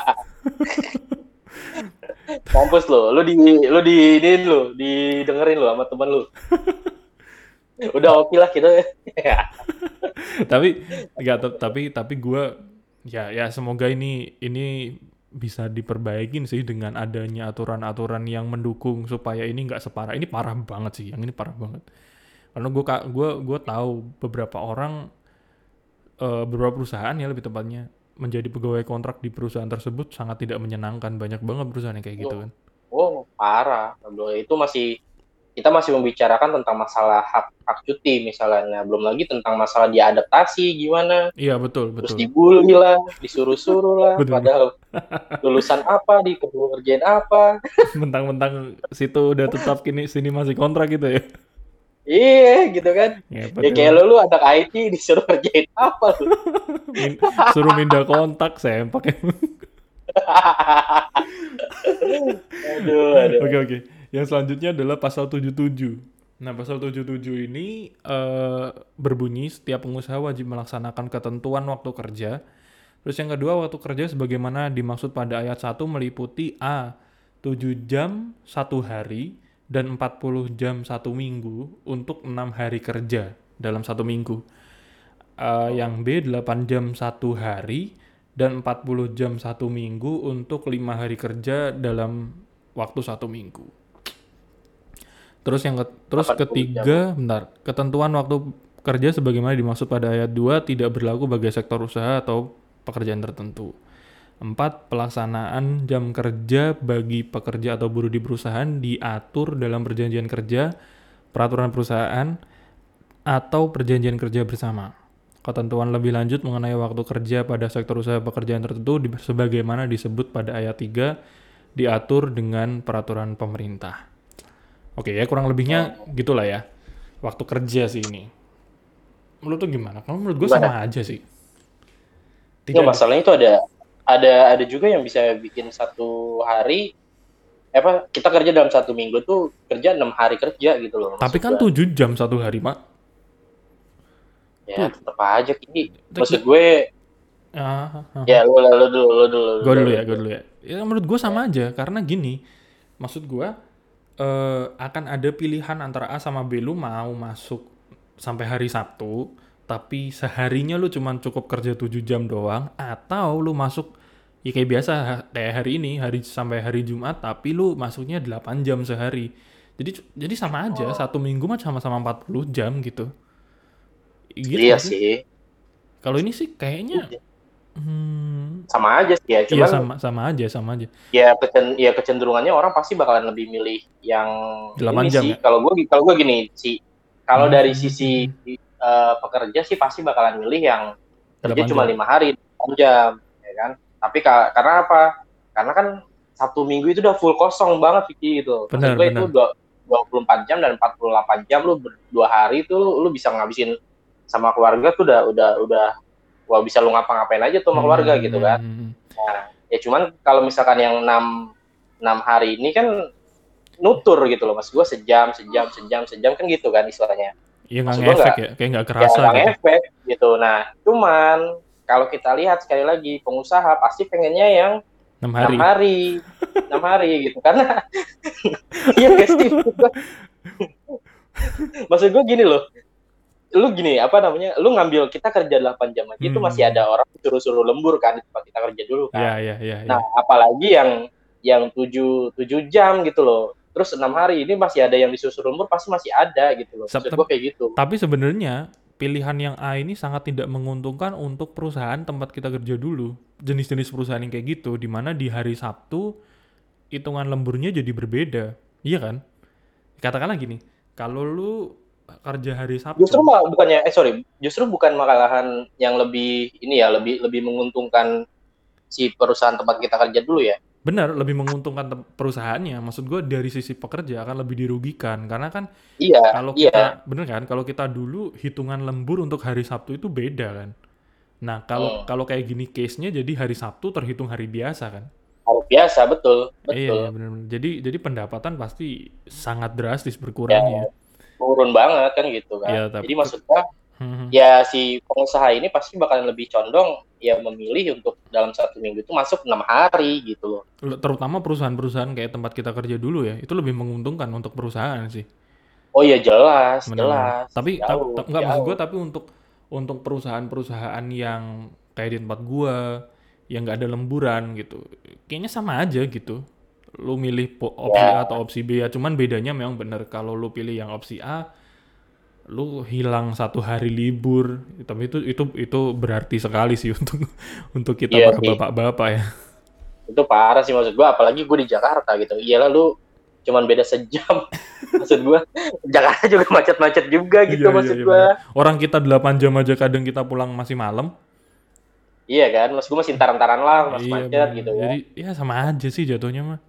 Mampus lu, lu di lu di ini lu, didengerin lu sama temen lu. Udah oke lah gitu. tapi nggak te- tapi tapi gue ya ya semoga ini ini bisa diperbaikin sih dengan adanya aturan-aturan yang mendukung supaya ini nggak separah ini. Parah banget sih, yang ini parah banget, karena gue gue gue tahu beberapa orang, eh, beberapa perusahaan ya lebih tepatnya, menjadi pegawai kontrak di perusahaan tersebut sangat tidak menyenangkan. Banyak banget perusahaan yang kayak gitu kan. Oh, parah. Itu masih kita masih membicarakan tentang masalah hak hak cuti misalnya, belum lagi tentang masalah dia adaptasi gimana, Iya betul terus betul. dibully lah, disuruh-suruh lah, Betul. padahal lulusan apa, di kerjain apa, Mentang-mentang situ udah tetap kini sini masih kontrak gitu ya. iya gitu kan, Ngepet ya kayak emang. lu lu anak I T disuruh kerjain apa lu, Min- suruh mindah kontak sempak emang. aduh, aduh. Oke oke. Yang selanjutnya adalah pasal tujuh puluh tujuh. Nah, pasal tujuh puluh tujuh ini eh, berbunyi setiap pengusaha wajib melaksanakan ketentuan waktu kerja. Terus yang kedua, waktu kerja sebagaimana dimaksud pada ayat satu meliputi A. tujuh jam satu hari dan empat puluh jam satu minggu untuk enam hari kerja dalam satu minggu. Eh, yang B, delapan jam satu hari dan empat puluh jam satu minggu untuk lima hari kerja dalam waktu satu minggu. Terus yang ke- terus delapan puluh jam. ketiga, bentar, ketentuan waktu kerja sebagaimana dimaksud pada ayat dua tidak berlaku bagi sektor usaha atau pekerjaan tertentu. Empat, pelaksanaan jam kerja bagi pekerja atau buruh di perusahaan diatur dalam perjanjian kerja, peraturan perusahaan, atau perjanjian kerja bersama. Ketentuan lebih lanjut mengenai waktu kerja pada sektor usaha pekerjaan tertentu di- sebagaimana disebut pada ayat tiga diatur dengan peraturan pemerintah. Oke ya, kurang lebihnya Hmm. gitulah ya. Waktu kerja sih ini. Menurut tuh gimana? Kalau menurut gue Gimana? sama aja sih. Tidak Nggak, ada. masalahnya itu ada ada ada juga yang bisa bikin satu hari apa kita kerja dalam satu minggu tuh kerja enam hari kerja gitu loh Tapi maksud kan gua. tujuh jam satu hari, Mak. Ya Tuh, tetap aja Ki. Maksud nggak. gue Ah, ah, ah. ya lu lu dulu lu dulu lu Gue dulu dulu, ya, lu gue dulu. dulu ya. Ya menurut gue sama aja, karena gini. Maksud gue, eh, akan ada pilihan antara A sama B. Lu mau masuk sampai hari Sabtu, tapi seharinya lu cuman cukup kerja tujuh jam doang, atau lu masuk ya kayak biasa ha- kayak hari ini, hari sampai hari Jumat, tapi lu masuknya delapan jam sehari. Jadi jadi sama aja, Oh, satu minggu mah sama-sama empat puluh jam gitu. Gitu iya gak sih? sih. Kalau ini sih kayaknya Iya. hmm, Sama aja sih ya iya cuman sama sama aja, sama aja. ya kecen ya kecenderungannya orang pasti bakalan lebih milih yang delapan ini jam sih ya. kalau gue kalau gue gini sih kalau Hmm, dari hmm, hmm, sisi hmm. eh, pekerja sih pasti bakalan milih yang kerja delapan cuma jam. lima hari delapan jam ya kan tapi ka- karena apa karena kan satu minggu itu udah full kosong banget Vicky gitu maksud Benar, gue itu benar. dua- 24 jam dan empat puluh delapan jam lu ber- dua hari itu lu, lu bisa ngabisin sama keluarga tuh udah udah udah wah bisa lu ngapa-ngapain aja tuh sama keluarga gitu kan. Hmm, Nah, ya cuman kalau misalkan yang enam enam hari ini kan nutur gitu loh mas gue sejam sejam sejam sejam kan gitu kan istilahnya ya nggak maksud gue ngefek nggak ya, kayak nggak ya kerasa nggak gitu. ngefek gitu nah cuman kalau kita lihat sekali lagi pengusaha pasti pengennya yang enam enam hari. hari enam hari gitu karena iya gak sih maksud gue, maksud gue gini loh lu gini apa namanya lu ngambil kita kerja delapan jam aja itu masih Hmm. ada orang suruh-suruh lembur kan di tempat kita kerja dulu kan. Ya, ya, ya, Nah, ya. apalagi yang yang tujuh tujuh jam gitu loh. Terus enam hari ini masih ada yang disusul umur pasti masih ada gitu loh. Sep- Maksud gue tep- kayak gitu. Tapi sebenarnya pilihan yang A ini sangat tidak menguntungkan untuk perusahaan tempat kita kerja dulu. Jenis-jenis perusahaan yang kayak gitu, di mana di hari Sabtu hitungan lemburnya jadi berbeda. Iya kan? Katakanlah gini, kalau lu kerja hari Justru Sabtu, malah bukannya eh sorry, justru bukan malahan yang lebih ini ya lebih lebih menguntungkan si perusahaan tempat kita kerja dulu ya. benar lebih menguntungkan tem- perusahaannya. Maksud gue dari sisi pekerja akan lebih dirugikan karena kan Iya, kalau iya. kita bener kan kalau kita dulu hitungan lembur untuk hari Sabtu itu beda kan. Nah, kalau Hmm. kalau kayak gini case-nya jadi hari Sabtu terhitung hari biasa kan. Hari biasa betul, Eh, iya betul. iya benar-benar. Jadi jadi pendapatan pasti sangat drastis Ya berkurangnya. turun banget kan gitu kan. Ya tapi Jadi ke- maksudnya hmm, ya si pengusaha ini pasti bakalan lebih condong ya memilih untuk dalam satu minggu itu masuk enam hari gitu loh. terutama perusahaan-perusahaan kayak tempat kita kerja dulu ya, itu lebih menguntungkan untuk perusahaan sih. Oh ya jelas, Benar-benar. jelas, Tapi tapi jauh, nggak maksud gue jauh. tapi untuk untuk perusahaan-perusahaan yang kayak di tempat gua yang nggak ada lemburan gitu, kayaknya sama aja gitu. Lu milih po- opsi A Ya, atau opsi B ya, cuman bedanya memang bener kalau lu pilih yang opsi A, lu hilang satu hari libur. Tapi itu itu itu berarti sekali sih untuk untuk kita iya para sih. bapak-bapak ya. Itu parah sih maksud gua, apalagi gue di Jakarta gitu. Iyalah lu cuman beda sejam. Maksud gua, Jakarta juga macet-macet juga Iya gitu iya maksud iya bener. gua. Orang kita delapan jam aja kadang kita pulang masih malam. Iya kan, maksud gua masih taran-taran lah, masih Iya macet bener. gitu ya. Jadi ya sama aja sih jatuhnya mah.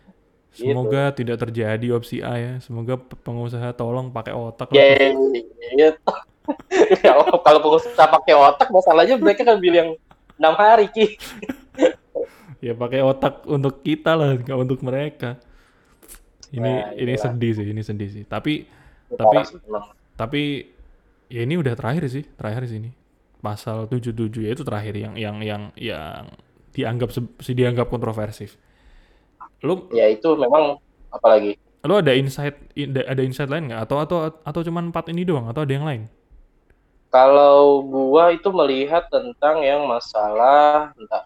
Gitu. Semoga tidak terjadi opsi A ya. Semoga pe- pengusaha tolong pakai otak lah. Ya, ya, ya kalau pengusaha pakai otak, masalahnya mereka kan pilih yang enam hari ki. Ya pakai otak untuk kita lah, nggak untuk mereka. Nah, Ini ini itulah. sedih sih, ini sedih sih. Tapi Itu parah tapi sih memang. tapi ya ini udah terakhir sih, terakhir sih ini. Pasal tujuh puluh tujuh ya itu terakhir yang yang yang yang dianggap se- si dianggap kontroversif. Lu Ya itu memang apalagi lu ada insight ada insight lain nggak atau atau atau cuman empat ini doang atau ada yang lain? kalau gua itu melihat tentang yang masalah entah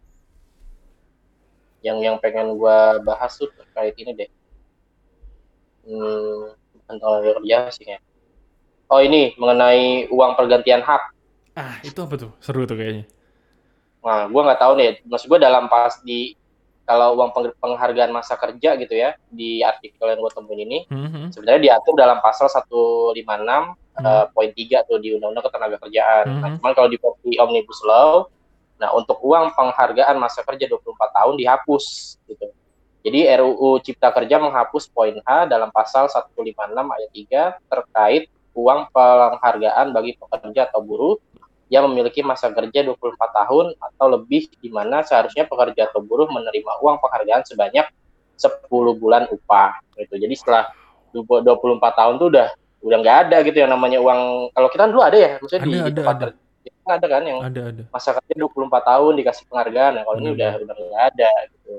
yang yang pengen gua bahas tuh terkait ini deh. Hmm, tentang tenaga kerja sih ya. Oh ini mengenai uang pergantian hak. Ah, itu apa tuh? Seru tuh kayaknya. Nah, gue nggak tahu nih. Maksud gue dalam pas di kalau uang penghargaan masa kerja gitu ya di artikel yang gue temuin ini Hmm, sebenarnya diatur dalam pasal seratus lima puluh enam hmm, uh, poin tiga tuh di Undang-Undang Ketenagakerjaan. Nah, hmm. cuman kalau di versi Omnibus Law, nah untuk uang penghargaan masa kerja dua puluh empat tahun dihapus gitu. Jadi R U U Cipta Kerja menghapus poin H dalam pasal seratus lima puluh enam ayat tiga terkait uang penghargaan bagi pekerja atau buruh yang memiliki masa kerja dua puluh empat tahun atau lebih, di mana seharusnya pekerja atau buruh menerima uang penghargaan sebanyak sepuluh bulan upah gitu. Jadi setelah dua puluh empat tahun tuh udah udah nggak ada gitu yang namanya uang. Kalau kita dulu ada ya, maksudnya di, Ada, di ada, tempat ada. kerja ada kan yang Ada, ada. masa kerja dua puluh empat tahun dikasih penghargaan. Nah, kalau ini udah Benar-benar. udah nggak ada gitu.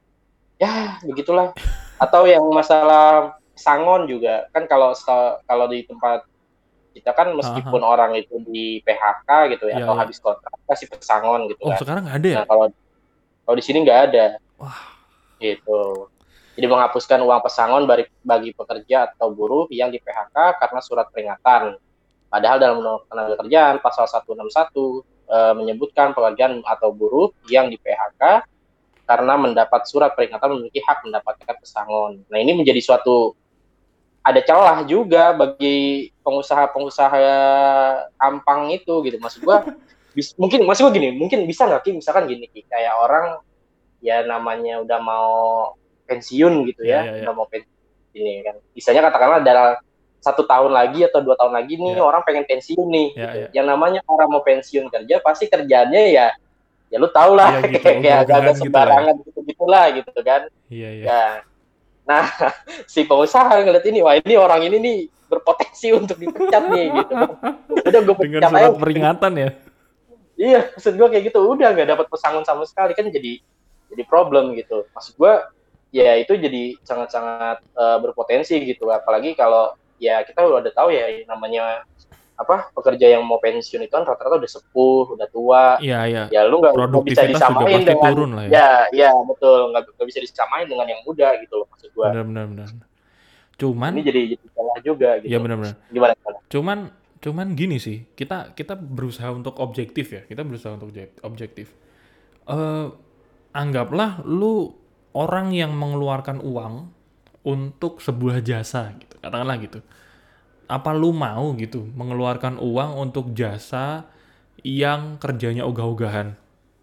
Ya, begitulah. Atau yang masalah pesangon juga kan, kalau kalau di tempat kita kan meskipun Haha. orang itu di P H K gitu ya Iya, atau iya. habis kontrak kasih pesangon gitu Oh, kan. sekarang nggak ada ya? Nah, kalau kalau di sini nggak ada Wah, gitu. Jadi menghapuskan uang pesangon bagi, bagi pekerja atau buruh yang di P H K karena surat peringatan. Padahal dalam Undang-Undang Ketenagakerjaan pasal seratus enam puluh satu e, menyebutkan pekerjaan atau buruh yang di P H K karena mendapat surat peringatan memiliki hak mendapatkan pesangon. Nah, ini menjadi suatu ada celah juga bagi pengusaha-pengusaha tampang itu gitu. Maksud gua bis, mungkin maksud gua gini, mungkin bisa nggak Ki, misalkan gini Ki, kayak orang ya namanya udah mau pensiun gitu ya, ya, ya, ya. udah mau pensiun ini kan. Misalnya katakanlah dalam satu tahun lagi atau dua tahun lagi nih Ya, orang pengen pensiun nih ya, gitu. ya. Yang namanya orang mau pensiun kerja pasti kerjaannya ya ya lu tau lah Iya gitu, kayak kayak ogah-ogahan agak gitu lah ya. sembarangan gitu-gitulah gitu kan. Iya, iya. Ya. Nah, si pengusaha ngeliat ini, wah ini orang ini nih berpotensi untuk dipecat nih gitu. Udah gue Dengan pecat aja. surat peringatan ya. Iya, maksud gue kayak gitu. Udah nggak dapat pesangon sama sekali kan, jadi jadi problem gitu. Maksud gue ya itu jadi sangat-sangat uh, berpotensi gitu. Apalagi kalau ya kita udah tahu ya namanya apa pekerja yang mau pensiun itu kan rata-rata udah sepuh, udah tua. Iya, iya. Ya lu nggak bisa Produktivitas juga disamain pasti dengan turun lah ya. ya ya betul nggak bisa disamain dengan yang muda gitu loh maksud gue. Benar, benar, benar. Ini Cuman, jadi jadi salah juga ya gitu. benar-benar. Gimana gimana? Cuman, cuman gini sih. Kita kita berusaha untuk objektif ya. Kita berusaha untuk objektif. Eh, anggaplah lu orang yang mengeluarkan uang untuk sebuah jasa gitu. Katakanlah gitu. Apa lu mau gitu mengeluarkan uang untuk jasa yang kerjanya ogah-ogahan?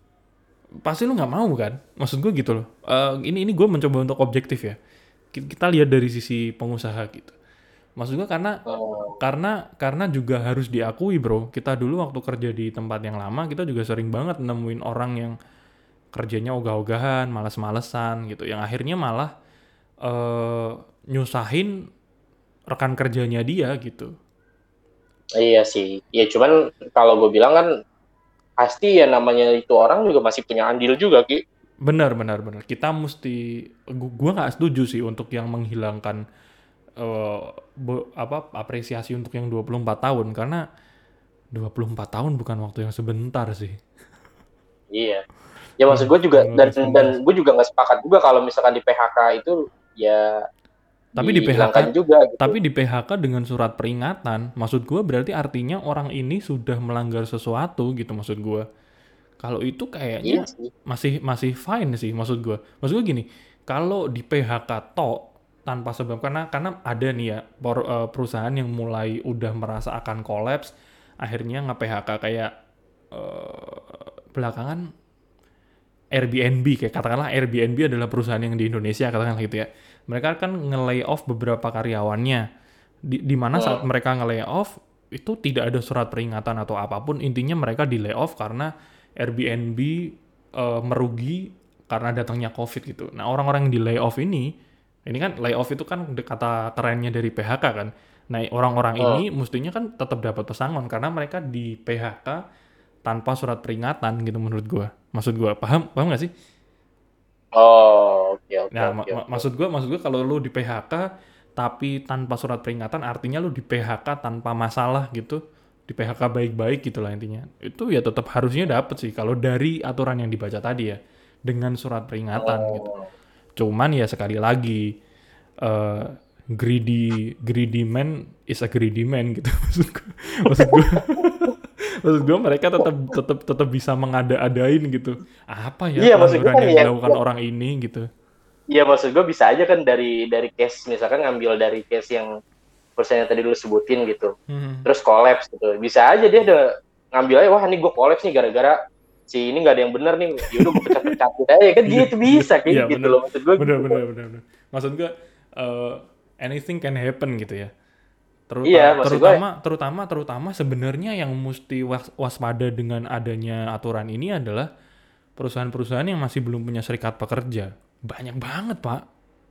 Pasti lu nggak mau kan? Maksud gue gitu loh. Uh, ini ini gue mencoba untuk objektif ya. Kita lihat dari sisi pengusaha gitu. Maksud gue karena Oh, karena karena juga harus diakui bro. Kita dulu waktu kerja di tempat yang lama kita juga sering banget nemuin orang yang kerjanya ogah-ogahan, males-malesan gitu. Yang akhirnya malah uh, nyusahin rekan kerjanya dia gitu. iya sih. Ya cuman kalau gue bilang kan pasti ya namanya itu orang juga masih punya andil juga Ki. Benar, benar, benar. Kita mesti, gua nggak setuju sih untuk yang menghilangkan uh, bo, apa apresiasi untuk yang dua puluh empat tahun karena dua puluh empat tahun bukan waktu yang sebentar sih. Iya. Ya maksud Iya, gue juga dan dan sebentar. gue juga nggak sepakat juga kalau misalkan di P H K itu ya Tapi di P H K, dihilangkan juga gitu. tapi di P H K dengan surat peringatan, maksud gua berarti artinya orang ini sudah melanggar sesuatu gitu maksud gua. Kalau itu Iya kayaknya sih. masih masih fine sih maksud gue. Maksud gue gini, kalau di P H K tok tanpa sebab karena karena ada nih ya por, uh, perusahaan yang mulai udah merasa akan kolaps, akhirnya nge-P H K kayak uh, belakangan Airbnb kayak katakanlah Airbnb adalah perusahaan yang di Indonesia katakanlah gitu ya. Mereka kan nge-lay off beberapa karyawannya. Di, di mana saat Hmm. mereka nge-lay off itu tidak ada surat peringatan atau apapun, intinya mereka di lay off karena Airbnb uh, merugi karena datangnya COVID gitu. Nah orang-orang yang di layoff ini, ini kan layoff itu kan kata kerennya dari P H K kan. Nah orang-orang Hmm. ini mestinya kan tetap dapat pesangon karena mereka di P H K tanpa surat peringatan gitu menurut gue. Maksud gue paham paham nggak sih? Oh, oke oke Nah oke. ma- oke. maksud gue maksud gue kalau lu di P H K tapi tanpa surat peringatan artinya lu di P H K tanpa masalah gitu. Di P H K baik-baik gitulah intinya. Itu ya tetap harusnya dapet sih kalau dari aturan yang dibaca tadi ya dengan surat peringatan gitu. Oh. Cuman ya sekali lagi uh, greedy greedy man is a greedy man gitu. Maksud gue, maksud gue, maksud gue mereka tetap tetap tetap bisa mengada-adain gitu. Apa ya Iya, maksud gue pelanggaran kan yang ya, dilakukan orang ini gitu. iya maksud gue bisa aja kan dari dari case misalkan ngambil dari case yang perusahaan yang tadi lu sebutin gitu, Hmm. terus collapse gitu, bisa aja dia ada ngambil aja, wah ini gue collapse nih gara-gara si ini nggak ada yang bener nih, yaudah gue pecat-pecat aja kan gitu, bisa kayak Iya, gitu bener. loh maksud gue. Bener, gitu. bener, bener, bener. Maksud gue uh, anything can happen gitu ya. Teruta- Iya, maksud gue- terutama terutama terutama sebenarnya yang mesti was- waspada dengan adanya aturan ini adalah perusahaan-perusahaan yang masih belum punya serikat pekerja. Banyak banget, Pak.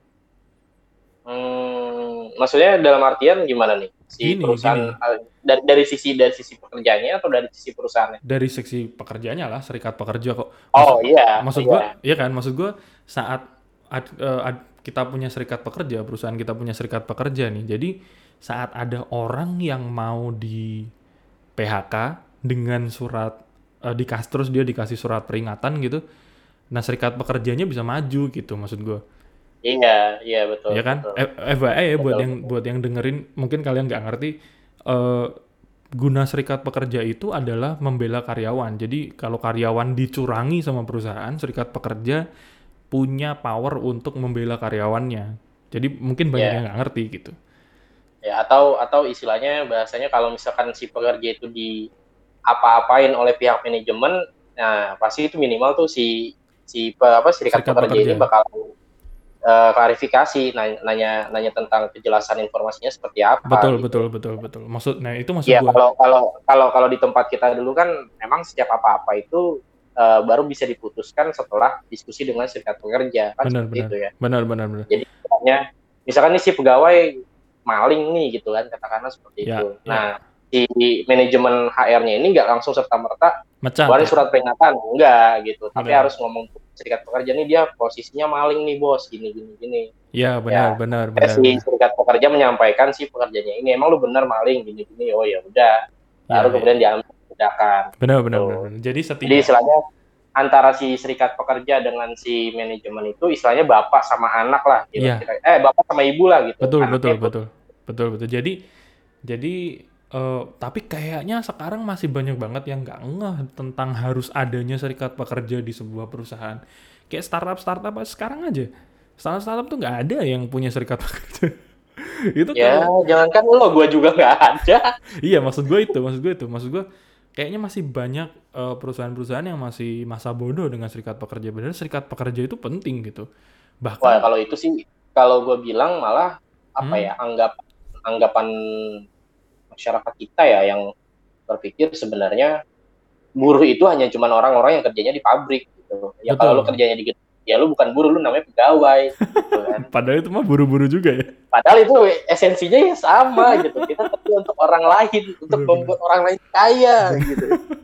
Hmm, maksudnya dalam artian gimana nih si Gini, perusahaan gini. uh, dari dari sisi dari sisi pekerjaannya atau dari sisi perusahaannya? Dari seksi pekerjanya lah, serikat pekerja kok. Oh iya, Maksud iya. gua, iya kan? Maksud gua saat ad- eh, ad- kita punya serikat pekerja, perusahaan kita punya serikat pekerja nih. Jadi saat ada orang yang mau di P H K dengan surat eh, dikasih terus dia dikasih surat peringatan gitu. Nah, serikat pekerjanya bisa maju gitu maksud gua. Iya, iya betul. Ya kan? betul. F- F Y I ya buat Betul, yang buat yang dengerin, mungkin kalian nggak ngerti eh, guna serikat pekerja itu adalah membela karyawan. Jadi kalau karyawan dicurangi sama perusahaan, serikat pekerja punya power untuk membela karyawannya. Jadi mungkin banyak Yeah. yang nggak ngerti gitu. Ya atau atau istilahnya bahasanya kalau misalkan si pekerja itu di apa-apain oleh pihak manajemen, nah pasti itu minimal tuh si si pe- apa serikat, Serikat pekerja, pekerja. ini bakal eh, klarifikasi nanya, nanya nanya tentang kejelasan informasinya seperti apa. Betul, gitu. betul, betul, betul. Maksud, nah itu maksud Ya gua. kalau kalau kalau kalau di tempat kita dulu kan memang setiap apa-apa itu eh, baru bisa diputuskan setelah diskusi dengan serikat pekerja kan Benar, seperti benar. itu ya. Benar, benar, benar. Jadi misalnya, misalkan nih si pegawai maling nih gitu kan, katakanlah seperti Ya, itu. ya. Nah, si manajemen H R-nya ini nggak langsung serta-merta Mecat. keluarin ya? surat peringatan, enggak gitu. Tapi Benar. harus ngomong ke serikat pekerja nih dia posisinya maling nih bos, gini gini gini. Ya, benar, Ya, benar, Eh, benar. si benar. serikat pekerja menyampaikan si pekerjanya ini emang lu bener maling gini gini. Oh ya udah. Ya, Baru ya. kemudian diambil tindakan. Benar, benar, Tuh. benar, benar. Jadi Jadi setidak istilahnya antara si serikat pekerja dengan si manajemen itu istilahnya bapak sama anak lah gitu. Iya. Eh bapak sama ibu lah gitu. betul, Anaknya betul, pun- betul. Betul, betul. Jadi jadi eh, tapi kayaknya sekarang masih banyak banget yang nggak ngeh tentang harus adanya serikat pekerja di sebuah perusahaan. Kayak startup-startup sekarang aja. Startup-startup tuh nggak ada yang punya serikat pekerja. Itu Ya, kalau jangankan lo, gue juga nggak ada. iya maksud gue itu, maksud gue itu, maksud gue kayaknya masih banyak eh, perusahaan-perusahaan yang masih masa bodoh dengan serikat pekerja. Benar serikat pekerja itu penting gitu. Bahkan Wah, kalau itu sih, kalau gue bilang malah apa Hmm. ya, anggap anggapan masyarakat kita ya yang berpikir sebenarnya buruh itu hanya cuma orang-orang yang kerjanya di pabrik gitu. Ya Betul. kalau lu kerjanya di gedung, ya lu bukan buruh, lu namanya pegawai gitu kan. padahal itu mah buru-buru juga ya. Padahal itu esensinya ya sama gitu. Kita kerja untuk orang lain, untuk Bener-bener. membuat orang lain kaya gitu.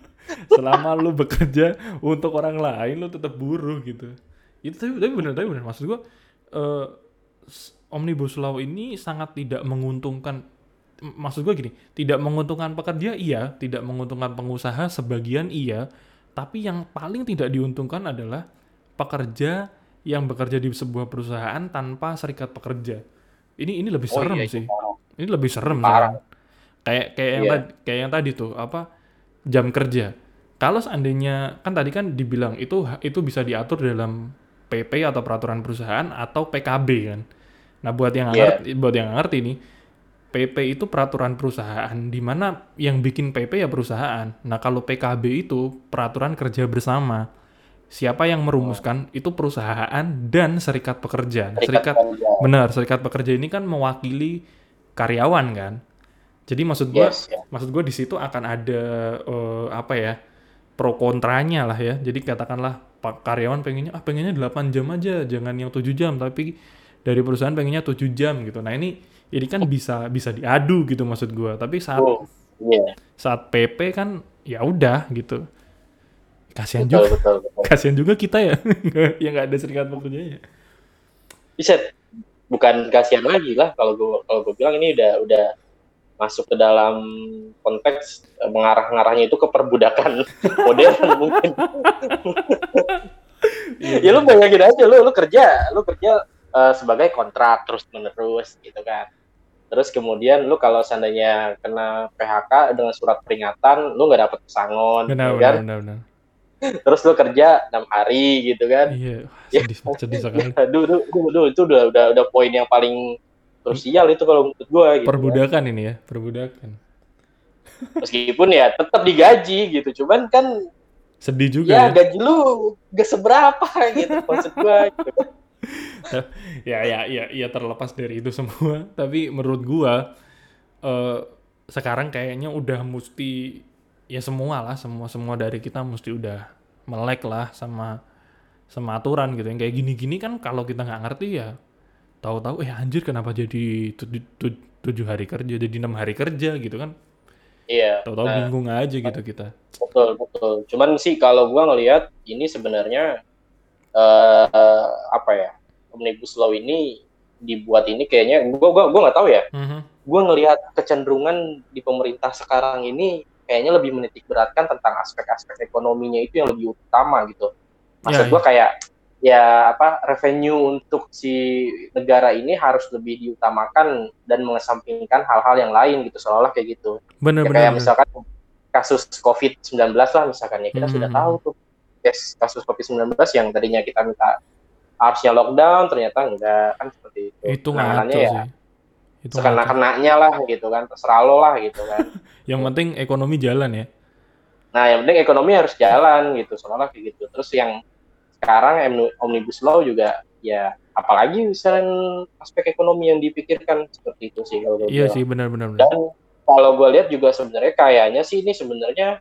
Selama lu bekerja untuk orang lain, lu tetap buruh gitu. Itu tapi, tapi benar, tapi benar. Maksud gua eh, s- Omnibus Law ini sangat tidak menguntungkan. M- Maksud gua gini, tidak menguntungkan pekerja iya, tidak menguntungkan pengusaha sebagian iya, tapi yang paling tidak diuntungkan adalah pekerja yang bekerja di sebuah perusahaan tanpa serikat pekerja. Ini ini lebih Oh serem iya, itu sih. parah. Ini lebih serem Parah. sekarang. Kayak kayak yang Iya. tadi kayak yang tadi tuh apa jam kerja. Kalau seandainya kan tadi kan dibilang itu itu bisa diatur dalam P P atau peraturan perusahaan atau P K B kan. Nah, buat yang nggak Iya. ngerti, buat yang nggak ngerti nih, P P itu peraturan perusahaan di mana yang bikin P P ya perusahaan. Nah, kalau P K B itu peraturan kerja bersama. Siapa yang merumuskan itu perusahaan dan serikat pekerja. Nah, serikat pekerja. benar, serikat pekerja ini kan mewakili karyawan kan. Jadi maksud gua Yes, ya. maksud gue di situ akan ada eh, apa ya pro kontranya lah ya. Jadi katakanlah pak karyawan pengennya ah pengennya delapan jam aja, jangan yang tujuh jam, tapi dari perusahaan pengennya tujuh jam gitu. Nah ini ini kan bisa bisa diadu gitu maksud gue. Tapi saat Oh, iya. saat P P kan ya udah gitu. Kasihan Betul, juga, betul, betul. kasihan juga kita ya yang nggak ada serikat pekerjanya. Bisa, bukan kasihan lagi lah kalau gue kalau gue bilang ini udah udah masuk ke dalam konteks eh, mengarah-ngarahnya itu ke perbudakan modern mungkin. Ya lu bayangin aja, lu lu kerja, lu kerja uh, sebagai kontrak terus menerus gitu kan. Terus kemudian lu kalau seandainya kena P H K dengan surat peringatan, lu nggak dapet pesangon, Benar, ya benar, kan? benar, benar. Terus lu kerja enam hari gitu kan? Iya, wah, Ya, sedih, sedih sekali. aduh, aduh, aduh, aduh, itu udah, udah, udah poin yang paling krusial itu kalau menurut gua gitu kan. Perbudakan ini ya, perbudakan. Meskipun ya tetap digaji gitu, cuman kan Sedih juga ya ya. gaji lu gak seberapa gitu maksud gua gitu. ya, ya, ya, ya terlepas dari itu semua. Tapi menurut gua eh, sekarang kayaknya udah mesti ya semua lah, semua semua dari kita mesti udah melek lah sama sama aturan gitu. Yang kayak gini-gini kan kalau kita nggak ngerti ya tahu-tahu eh anjir kenapa jadi tujuh, tujuh, tujuh hari kerja jadi enam hari kerja gitu kan. Iya. Tahu-tahu Nah, bingung aja gitu kita. betul, betul. Cuman sih kalau gua ngelihat ini sebenarnya eh apa ya? Omnibus Law ini dibuat ini kayaknya gua gua gua nggak tahu ya. Mhm. Gue ngelihat kecenderungan di pemerintah sekarang ini kayaknya lebih menitik beratkan tentang aspek-aspek ekonominya itu yang lebih utama gitu. Ya, Maksud gue ya. kayak ya apa revenue untuk si negara ini harus lebih diutamakan dan mengesampingkan hal-hal yang lain gitu, seolah-olah kayak gitu. Bener, Ya bener, kayak bener. misalkan kasus covid sembilan belas lah misalkan ya, kita sudah tahu Mhm. tuh yes, kasus covid sembilan belas yang tadinya kita minta harusnya lockdown ternyata enggak kan seperti itu. Itu Penanganannya ngaco ya sih. Itu ngaco. sekena-kenanya lah gitu kan, terserah lo lah gitu kan. Yang penting ekonomi jalan ya. Nah, yang penting ekonomi harus jalan gitu, soalnya kayak gitu. Terus yang sekarang Omnibus Law juga ya apalagi misalnya aspek ekonomi yang dipikirkan seperti itu sih kalau gue Iya bilang. sih, benar-benar. Dan kalau gue lihat juga sebenarnya kayaknya sih ini sebenarnya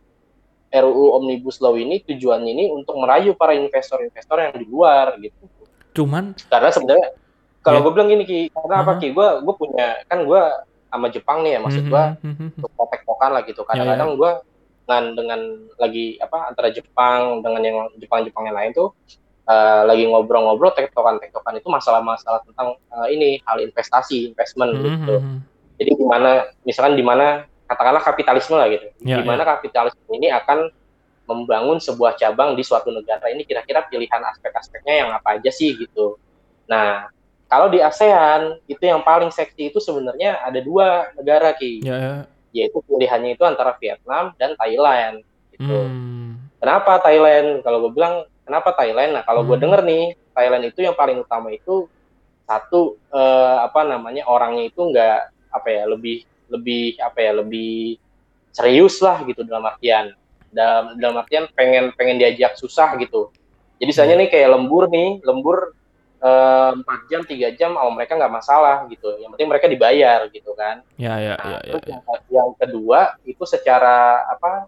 R U U Omnibus Law ini tujuannya ini untuk merayu para investor-investor yang di luar gitu. Cuman Karena sebenarnya kalau ya. gue bilang gini Ki, karena apa Aha. Ki? Gue gue punya kan gue sama Jepang nih ya, maksud gue Mhm, mhm, mhm. untuk kopek-kokan lah gitu. Ya, ya. Kadang-kadang gue dengan dengan lagi apa antara Jepang dengan yang Jepang-Jepang yang lain tuh uh, lagi ngobrol-ngobrol tektokan-tektokan itu masalah-masalah tentang uh, ini hal investasi, investment Mhm, gitu. mhm. Jadi gimana misalkan di mana katakanlah kapitalisme lah gitu. Ya, Gimana ya. kapitalisme ini akan membangun sebuah cabang di suatu negara ini kira-kira pilihan aspek-aspeknya yang apa aja sih gitu. Nah, kalau di ASEAN itu yang paling seksi itu sebenarnya ada dua negara Ki, Ya, ya. yaitu pilihannya itu antara Vietnam dan Thailand gitu. Hmm. Kenapa Thailand? Kalau gue bilang kenapa Thailand? Nah kalau gue Mhm. denger nih Thailand itu yang paling utama itu satu eh, apa namanya orangnya itu nggak apa ya lebih lebih apa ya lebih serius lah gitu dalam artian dalam dalam artian pengen pengen diajak susah gitu. Jadi misalnya Iya. nih kayak lembur nih lembur empat jam tiga jam sama mereka nggak masalah gitu, yang penting mereka dibayar gitu kan. Ya, ya, Nah ya, ya, terus ya. yang, yang kedua itu secara apa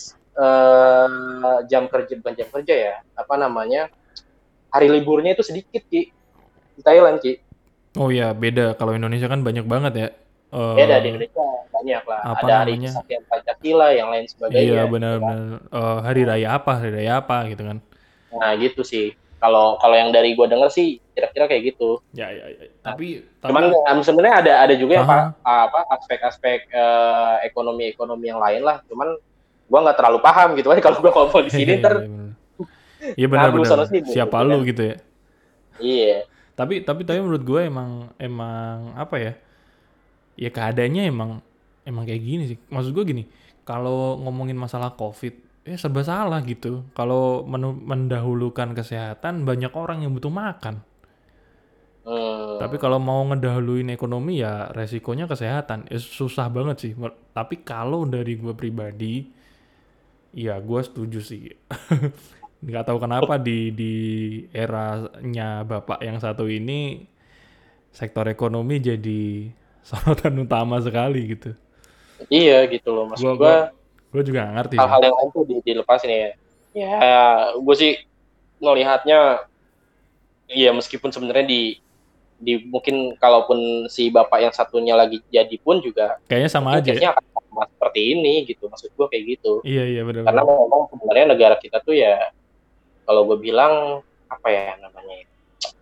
eh, jam kerja bukan jam kerja ya apa namanya hari liburnya itu sedikit Ki di Thailand Ki. Oh ya, beda. Kalau Indonesia kan banyak banget ya. Beda di Eh, Indonesia banyak lah, apa ada hari namanya? kesaktian Pancasila yang lain Iya, sebagainya gitu kan. benar-benar eh, hari raya apa, hari raya apa gitu kan. Nah gitu sih kalau kalau yang dari gue denger sih kira-kira kayak gitu. Ya, ya, ya. Nah, Tapi cuman tapi um, sebenarnya ada ada juga yang pak aha. apa aspek-aspek uh, ekonomi-ekonomi yang lain lah. Cuman gua nggak terlalu paham gitu kan kalau gua ngomong di sini Hehehe, ntar iya benar. Iya ngadu benar-benar. sana sini Siapa gitu lu kan. gitu ya. Iya. Tapi tapi tapi menurut gue emang emang apa ya? Ya keadaannya emang emang kayak gini sih. Maksud gue gini, kalau ngomongin masalah COVID, ya serba salah gitu. Kalau menu- mendahulukan kesehatan, banyak orang yang butuh makan. Tapi Hmm. kalau mau ngedahuluin ekonomi ya resikonya kesehatan. Ya susah banget sih. Mer- Tapi kalau dari gue pribadi, ya gue setuju sih. Nggak tahu kenapa di di eranya bapak yang satu ini sektor ekonomi jadi sorotan utama sekali gitu. Iya gitu loh maksud Gua gua gua gua juga nggak ngerti sih. hal-hal yang lain tuh di, dilepasin ya. Ya, gue sih melihatnya iya meskipun sebenarnya di di mungkin kalaupun si bapak yang satunya lagi jadi pun juga Kayaknya sama mungkin aja ya. case-nya akan sama seperti ini gitu maksud gua kayak gitu. Iya iya Karena benar-benar. memang sebenarnya negara kita tuh ya kalau gue bilang apa ya namanya ya?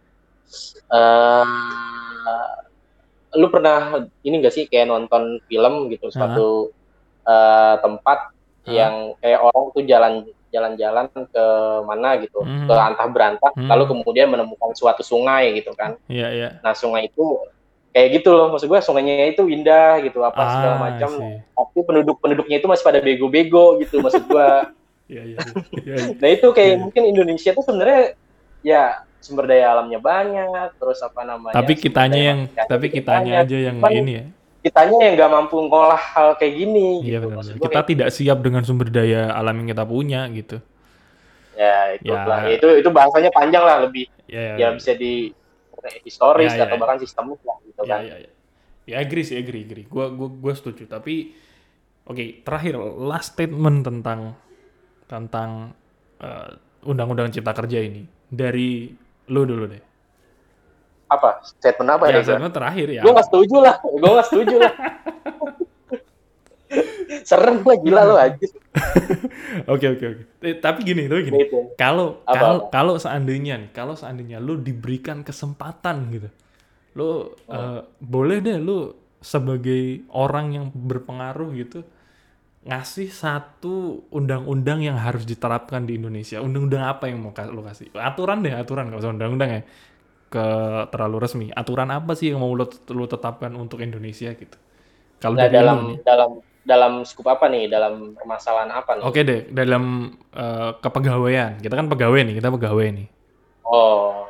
Uh, lu pernah ini gak sih kayak nonton film gitu Hah? suatu uh, tempat Hah? yang kayak orang tuh jalan jalan-jalan ke mana gitu, Hmm. ke antah berantah, Hmm. lalu kemudian menemukan suatu sungai gitu kan. Iya, iya. Nah sungai itu kayak gitu loh, maksud gue sungainya itu indah gitu, apa segala Ah, macam, sih. tapi penduduk-penduduknya itu masih pada bego-bego gitu, maksud gue. Iya, iya, iya. Iya, iya. Nah itu Iya. kayak mungkin Indonesia tuh sebenarnya ya sumber daya alamnya banyak, terus apa namanya Tapi sumber kitanya daya yang manusianya tapi juga kitanya banyak. aja yang Cuman ini ya. kitanya yang nggak mampu ngolah hal kayak gini Iya, gitu, benar-benar. maksud gue Kita kayak tidak siap dengan sumber daya alam yang kita punya gitu. ya itu lah, Ya, ya, itu itu bahasanya panjang lah, lebih ya, ya, ya bisa di historis ya, ya, atau ya, bahkan sistemik lah gitu ya, kan. ya, ya. Ya, agree sih, agree, agree. Gua, gua, gua setuju. Tapi, oke, terakhir last statement tentang tentang eh, undang-undang Cipta Kerja ini dari lu dulu deh. Apa statement apa Ya, ya gue? statement terakhir ya. Gue nggak setuju lah, gue nggak setuju lah. Serem lah, gila lo aja. Oke, oke, oke. Eh, tapi gini, tapi gini. Gitu. Kalau Apa, kalau apa? kalau seandainya nih, kalau seandainya lu diberikan kesempatan gitu, lu Hmm. eh, boleh deh lu sebagai orang yang berpengaruh gitu ngasih satu undang-undang yang harus diterapkan di Indonesia. Undang-undang apa yang mau lu kasih? Aturan deh, aturan, nggak usah undang-undang ya. Ke terlalu resmi. Aturan apa sih yang mau lu, lu tetapkan untuk Indonesia gitu? Kalau Nah, dari lu dalam nih. dalam dalam skup apa nih? Dalam permasalahan apa nih? Oke deh, dalam eh, kepegawaian. Kita kan pegawai nih, kita pegawai nih. Oh,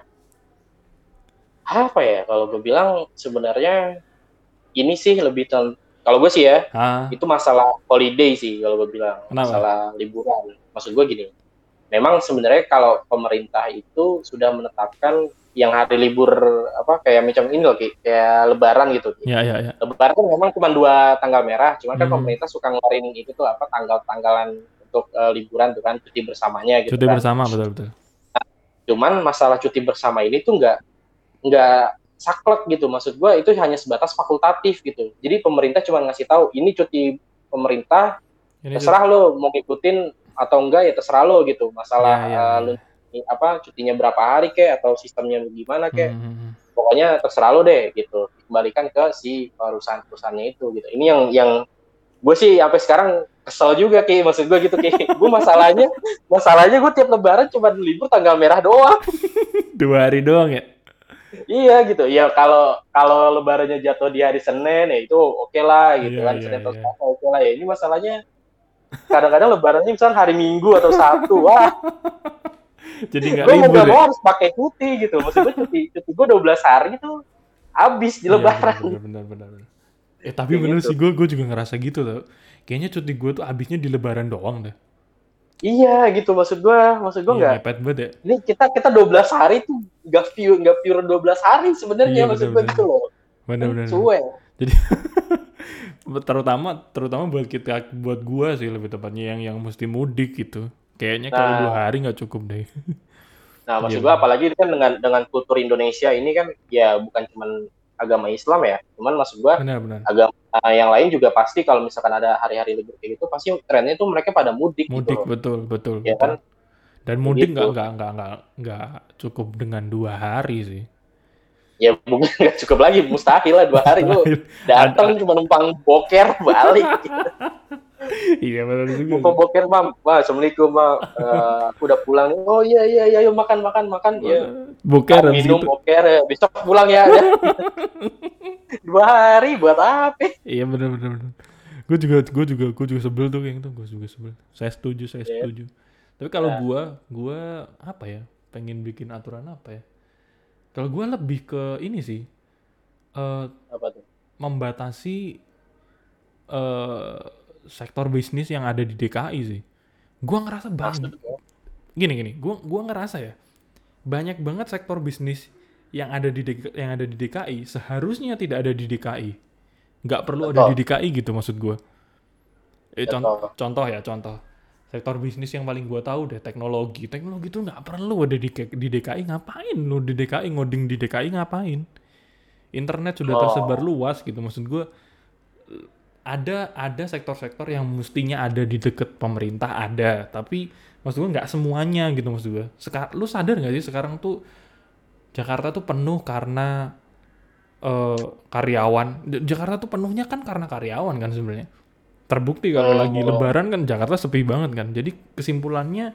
apa ya? Kalau gue bilang sebenarnya ini sih lebih ten- kalau gue sih ya, Ah, itu masalah holiday sih kalau gue bilang, kenapa? masalah liburan. Maksud gue gini, memang sebenarnya kalau pemerintah itu sudah menetapkan yang hari libur apa kayak macam ini loh, Ki, kayak Lebaran gitu. Ki. Ya, ya, ya. Lebaran kan memang cuma dua tanggal merah, cuman kan Hmm, pemerintah suka ngeluarin itu tuh apa tanggal-tanggalan untuk uh, liburan tuh kan, cuti bersamanya gitu cuti kan. bersama, betul-betul. Cuman masalah cuti bersama ini tuh nggak nggak saklek gitu, maksud gue itu hanya sebatas fakultatif gitu. Jadi pemerintah cuma ngasih tahu ini cuti pemerintah, Ini terserah cuti. lo mau ngikutin atau enggak ya terserah lo gitu. Masalah Ya, ya, uh, ya. lu apa cutinya berapa hari kek atau sistemnya gimana Hmm, kek, hmm, hmm. pokoknya terserah lo deh gitu, dikembalikan ke si perusahaan-perusahaannya itu gitu. Ini yang yang gue sih sampai sekarang kesel juga Ki, maksud gue gitu Ki. Gue masalahnya masalahnya gue tiap lebaran cuma libur tanggal merah doang. Dua hari doang ya? Iya gitu. Ya kalau kalau lebarannya jatuh di hari Senin ya itu oke okay lah gitu Iya, kan, iya, Senin atau iya. Selasa oke okay lah ya. Ini masalahnya kadang-kadang lebarannya misalnya hari Minggu atau Sabtu. Wah, Jadi nggak gue mau libur gak ya? mau harus pakai cuti gitu. Maksud gue cuti cuti gue dua belas hari itu habis di Iya, benar, lebaran. benar, benar, benar, benar. Eh, tapi Kayak bener gitu. sih, gue gue juga ngerasa gitu tau. Kayaknya cuti gue tuh habisnya di lebaran doang deh. Iya gitu, maksud gue, maksud gue Iya, nggak. mepet banget ya. Ini kita kita dua belas hari tuh nggak pure nggak pure dua belas hari Iya, sebenarnya, maksud benar, gue benar. gitu loh. Benar, Kan benar, benar. suwe. Jadi terutama terutama buat kita buat gua sih lebih tepatnya yang yang mesti mudik gitu. Kayaknya kalau dua Nah, hari nggak cukup deh. nah Iya, maksud gue benar. apalagi kan dengan dengan kultur Indonesia ini kan ya bukan cuman agama Islam ya, cuman maksud gue Benar, benar. agama uh, yang lain juga pasti kalau misalkan ada hari-hari libur kayak gitu pasti trennya tuh mereka pada mudik gitu Mudik loh, betul, betul, ya betul. kan Dan kayak mudik nggak gitu. nggak nggak nggak nggak cukup dengan dua hari sih. Ya mungkin nggak cukup lagi, mustahil lah dua hari lu Mustahil. datang Ada, cuma numpang boker balik. iya benar juga Numpang sih. boker mam, ma assalamualaikum ma, uh, aku udah pulang nih. Oh iya iya iya, yuk makan makan makan ya. Boker Makan habis minum gitu. boker ya. Besok pulang ya. Ya. Dua hari buat apa? Iya benar benar benar. Gue juga gue juga gue juga sebel tuh kayak gitu. Gue juga sebel. Saya setuju, saya Ya. setuju. Tapi kalau Nah, gue gue apa ya? Pengen bikin aturan apa ya? Kalau gue lebih ke ini sih. eh apa tuh? membatasi eh sektor bisnis yang ada di D K I sih. Gua ngerasa banyak. Maksudnya Gini gini, gua gua ngerasa ya banyak banget sektor bisnis yang ada di D K, yang ada di D K I seharusnya tidak ada di D K I. Nggak perlu ada di betul, D K I gitu maksud gua. Eh, con- betul. contoh ya contoh. Sektor bisnis yang paling gua tahu deh teknologi. Teknologi tuh nggak perlu ada di, di D K I, ngapain lu di D K I, ngoding di D K I ngapain? Internet sudah tersebar Oh, luas gitu maksud gua. ada ada sektor-sektor yang mestinya ada di deket pemerintah ada, tapi maksud gue nggak semuanya gitu maksud gue. Sekarang lu sadar nggak sih sekarang tuh Jakarta tuh penuh karena eh, karyawan. J- Jakarta tuh penuhnya kan karena karyawan kan sebenarnya. Terbukti kalau Hmm. lagi Lebaran kan Jakarta sepi banget kan. Jadi kesimpulannya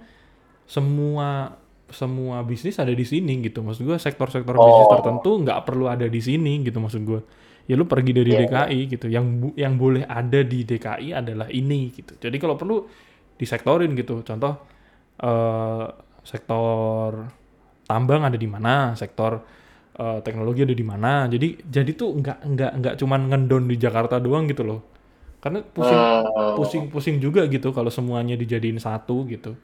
semua semua bisnis ada di sini gitu. Maksud gue sektor-sektor bisnis Oh, tertentu nggak perlu ada di sini gitu maksud gue. Ya lu pergi dari iya, iya. D K I gitu. Yang bu- yang boleh ada di D K I adalah ini gitu. Jadi kalau perlu disektorin gitu. Contoh eh, sektor tambang ada di mana, sektor eh, teknologi ada di mana. Jadi jadi tuh nggak nggak nggak cuman ngendon di Jakarta doang gitu loh. Karena pusing Hmm. pusing-pusing juga gitu kalau semuanya dijadiin satu gitu.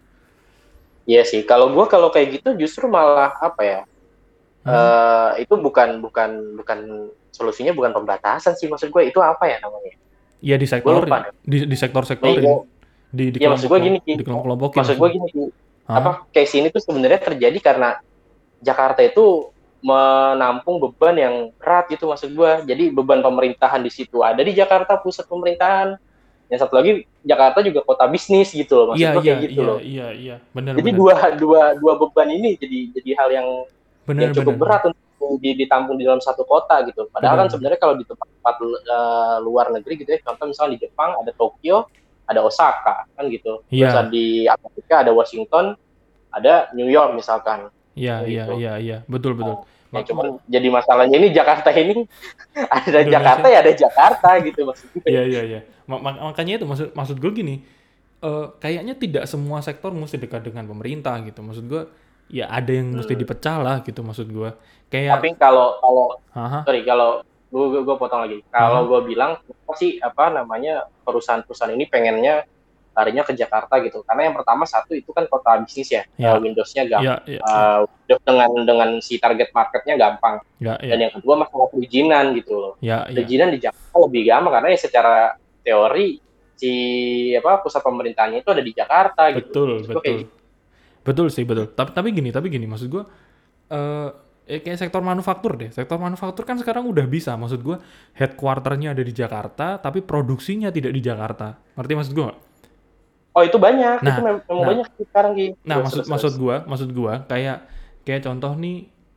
Iya sih. Kalau gue kalau kayak gitu justru malah apa ya? Hmm? Eh itu bukan bukan bukan solusinya bukan pembatasan sih maksud gue itu apa ya namanya? Ya Gue lupa disektorin, deh. di, Nah, iya, disektor-sektorin, di iya, maksud gue gini dikelompok sih. dikelompok-kelompokin Maksud gue maksudnya. gini sih. Hah? Apa case ini tuh sebenarnya terjadi karena Jakarta itu menampung beban yang berat gitu maksud gue. Jadi beban pemerintahan di situ ada di Jakarta pusat pemerintahan. Yang satu lagi Jakarta juga kota bisnis gitu loh. Iya Maksud gue iya kayak gitu iya loh. iya iya, Jadi benar-benar, dua dua dua beban ini jadi jadi hal yang yang cukup benar-benar, berat untuk ditampung di dalam satu kota gitu. Padahal kan benar-benar. sebenarnya kalau di tempat-tempat uh, luar negeri gitu ya, contoh misalnya di Jepang ada Tokyo, ada Osaka kan gitu. Terus ada Iya di Amerika ada Washington, ada New York misalkan iya kan iya gitu. iya iya, betul betul. Nah, ya Mak, cuman mak jadi masalahnya ini Jakarta ini ada Jakarta Indonesia. ya ada Jakarta gitu maksudnya. Iya iya iya. Mak, mak- makanya itu maksud maksud gue gini. Eh, kayaknya tidak semua sektor mesti dekat dengan pemerintah gitu. Maksud gue ya ada yang mesti Hmm. dipecah lah gitu maksud gue. Tapi Kayak kalau kalau haha sorry kalau gue gue potong lagi. Kalau haha gue bilang apa sih apa namanya perusahaan-perusahaan ini pengennya larinya ke Jakarta gitu. Karena yang pertama satu itu kan kota bisnis ya, uh, ya Windowsnya gampang. ya ya ya Uh, dengan dengan si target marketnya gampang. ya Dan ya yang kedua masalah perizinan gitu loh. ya ya. Perizinan di Jakarta lebih gampang karena ya secara teori si apa pusat pemerintahannya itu ada di Jakarta gitu. Betul, Maksud gue kayak betul. gitu. Betul sih, betul. Tapi tapi gini, tapi gini maksud gua eh eh, kayak sektor manufaktur deh. Sektor manufaktur kan sekarang udah bisa. Maksud gua headquarternya ada di Jakarta, tapi produksinya tidak di Jakarta. Ngerti maksud gua nggak? Oh itu banyak, itu Nah, mem- memang nah, banyak sih sekarang gitu. nah Terus maksud terus terus. maksud gua, maksud gua kayak kayak contoh nih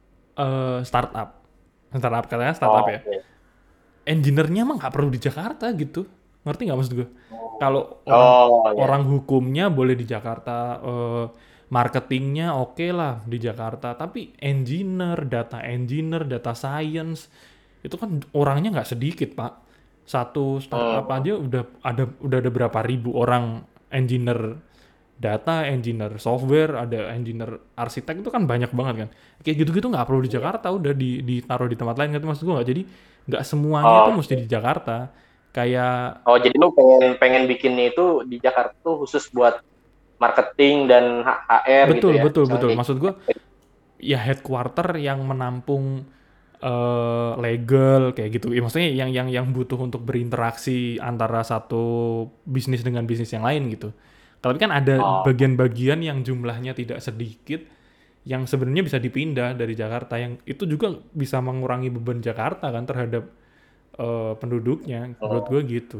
eh startup. Startup katanya startup Oh, ya. oke. Engineer-nya emang nggak perlu di Jakarta gitu. Ngerti nggak maksud gua? Kalau orang Oh ya. orang hukumnya boleh di Jakarta, eh, marketingnya oke lah di Jakarta, tapi engineer, data engineer, data science itu kan orangnya nggak sedikit pak. Satu startup Hmm. aja udah ada udah ada berapa ribu orang engineer data, engineer software, ada engineer arsitek itu kan banyak banget kan. Kayak gitu-gitu nggak perlu di Iya. Jakarta, udah di ditaruh di tempat lain ngerti maksud gue nggak? Jadi nggak semuanya itu Oh, mesti di Jakarta. Kayak oh jadi lu pengen pengen bikinnya itu di Jakarta tuh khusus buat marketing dan H R gitu betul ya, betul misalnya betul. kayak Maksud gitu. gue ya headquarter yang menampung eh, legal kayak gitu. Ya, maksudnya yang yang yang butuh untuk berinteraksi antara satu bisnis dengan bisnis yang lain gitu. Tapi kan ada Oh, bagian-bagian yang jumlahnya tidak sedikit yang sebenarnya bisa dipindah dari Jakarta yang itu juga bisa mengurangi beban Jakarta kan terhadap eh, penduduknya. Menurut oh, gue gitu.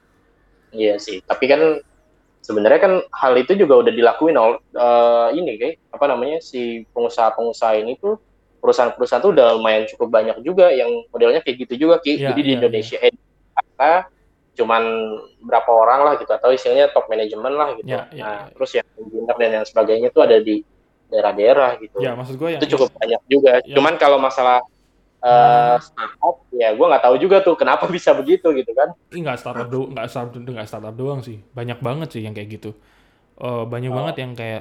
iya sih. Tapi kan sebenarnya kan hal itu juga udah dilakuin oleh uh, ini kayak apa namanya si pengusaha-pengusaha ini tuh perusahaan-perusahaan tuh udah lumayan cukup banyak juga yang modelnya kayak gitu juga Ki. Iya, Jadi di iya, iya. Indonesia eh, di Jakarta cuman berapa orang lah gitu atau istilahnya top manajemen lah gitu. Ya, ya, Nah, ya. terus yang engineer dan yang sebagainya tuh ada di daerah-daerah Ya, gitu. maksud gue yang Itu yang cukup banyak juga. yang Cuman kalau masalah uh, hmm, startup, ya gue nggak tahu juga tuh kenapa bisa begitu gitu kan. ini nggak startup do nggak startup nggak startup doang sih. Banyak banget sih yang kayak gitu. Eh, banyak banget Oh, yang kayak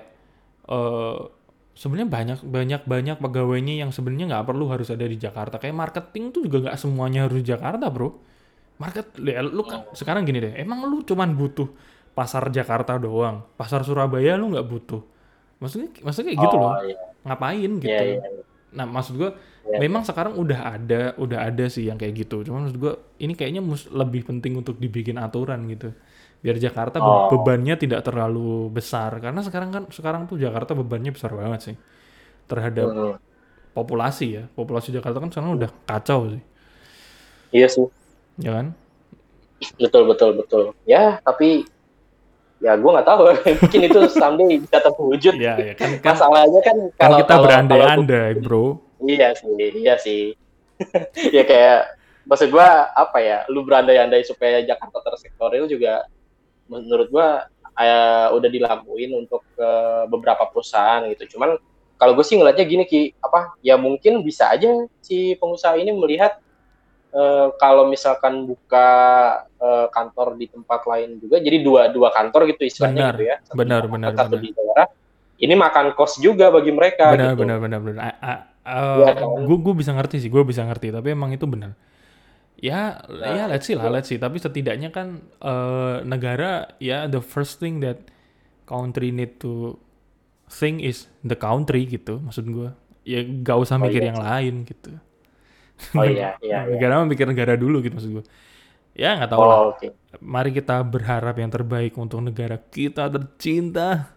eh sebenarnya banyak banyak banyak pegawainya yang sebenarnya nggak perlu harus ada di Jakarta. Kayak marketing tuh juga nggak semuanya harus di Jakarta, bro. Market, ya, lu kan sekarang gini deh. Emang lu cuman butuh pasar Jakarta doang, pasar Surabaya lu nggak butuh. Maksudnya, maksudnya kayak gitu loh. oh iya, Ngapain iya, gitu? iya, Nah, maksud gua iya. memang sekarang udah ada, udah ada sih yang kayak gitu. Cuman maksud gua ini kayaknya mus- lebih penting untuk dibikin aturan gitu. Biar Jakarta be- Oh, bebannya tidak terlalu besar. Karena sekarang kan sekarang tuh Jakarta bebannya besar banget sih terhadap mm, populasi ya. Populasi Jakarta kan sekarang udah kacau sih, iya sih, ya kan? betul betul betul. Ya, tapi ya gue nggak tahu. Mungkin itu someday bisa terwujud. Iya, ya kan kan Masalahnya kan kan kalau kita kalau kalau gue, berandai-andai, bro. iya sih, iya sih. Ya kayak maksud gue apa ya? Lu berandai-andai supaya Jakarta tersektoril juga menurut gua uh, udah dilakuin untuk uh, beberapa perusahaan gitu. Cuman kalau gue sih ngeliatnya gini Ki, apa ya mungkin bisa aja si pengusaha ini melihat uh, kalau misalkan buka uh, kantor di tempat lain juga, jadi dua dua kantor gitu istilahnya Benar, gitu ya, satu di benar, Jakarta, benar, satu benar. di daerah. Ini makan kos juga bagi mereka Benar, benar, gitu. benar, benar. A- a- Iya uh, kan? gue gue bisa ngerti sih, gue bisa ngerti. Tapi emang itu benar. Ya, ya Nah, let's see lah, itu. let's see. Tapi setidaknya kan eh, negara ya the first thing that country need to think is the country gitu. Maksud gue, ya gak usah Oh mikir iya yang sih. lain gitu. Oh iya, iya, iya. Negara mah mikir negara dulu gitu maksud gue. Ya nggak tahu lah. Oh, oke. Okay. Mari kita berharap yang terbaik untuk negara kita tercinta.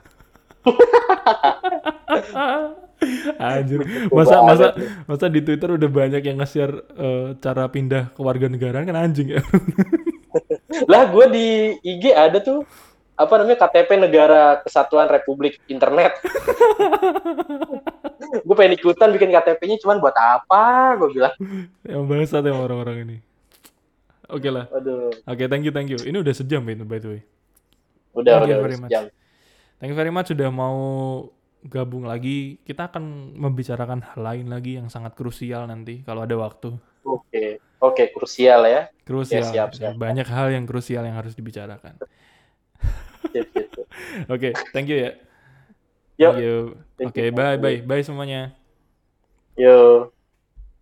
Anjir, masa masa masa di Twitter udah banyak yang nge-share eh, cara pindah ke warga negara kan anjing ya. Lah, gue di I G ada tuh apa namanya K T P Negara Kesatuan Republik Internet. Gue pengen ikutan bikin K T P-nya, cuman buat apa? Gue bilang. Yang bangsat ya orang-orang ini. Oke okay lah. Aduh. Oke, okay, thank you, thank you. Ini udah sejam itu by the way. Udah, Thank udah, you udah very much. sejam. Thank you very much sudah mau gabung lagi. Kita akan membicarakan hal lain lagi yang sangat krusial nanti kalau ada waktu. Oke, okay. oke, okay, krusial ya. Krusial. Ya, siap, siap. Banyak hal yang krusial yang harus dibicarakan. Siap, siap. Oke, okay, thank you ya. Yo. Thank you. Oke, okay, bye, bye, bye semuanya. Yo.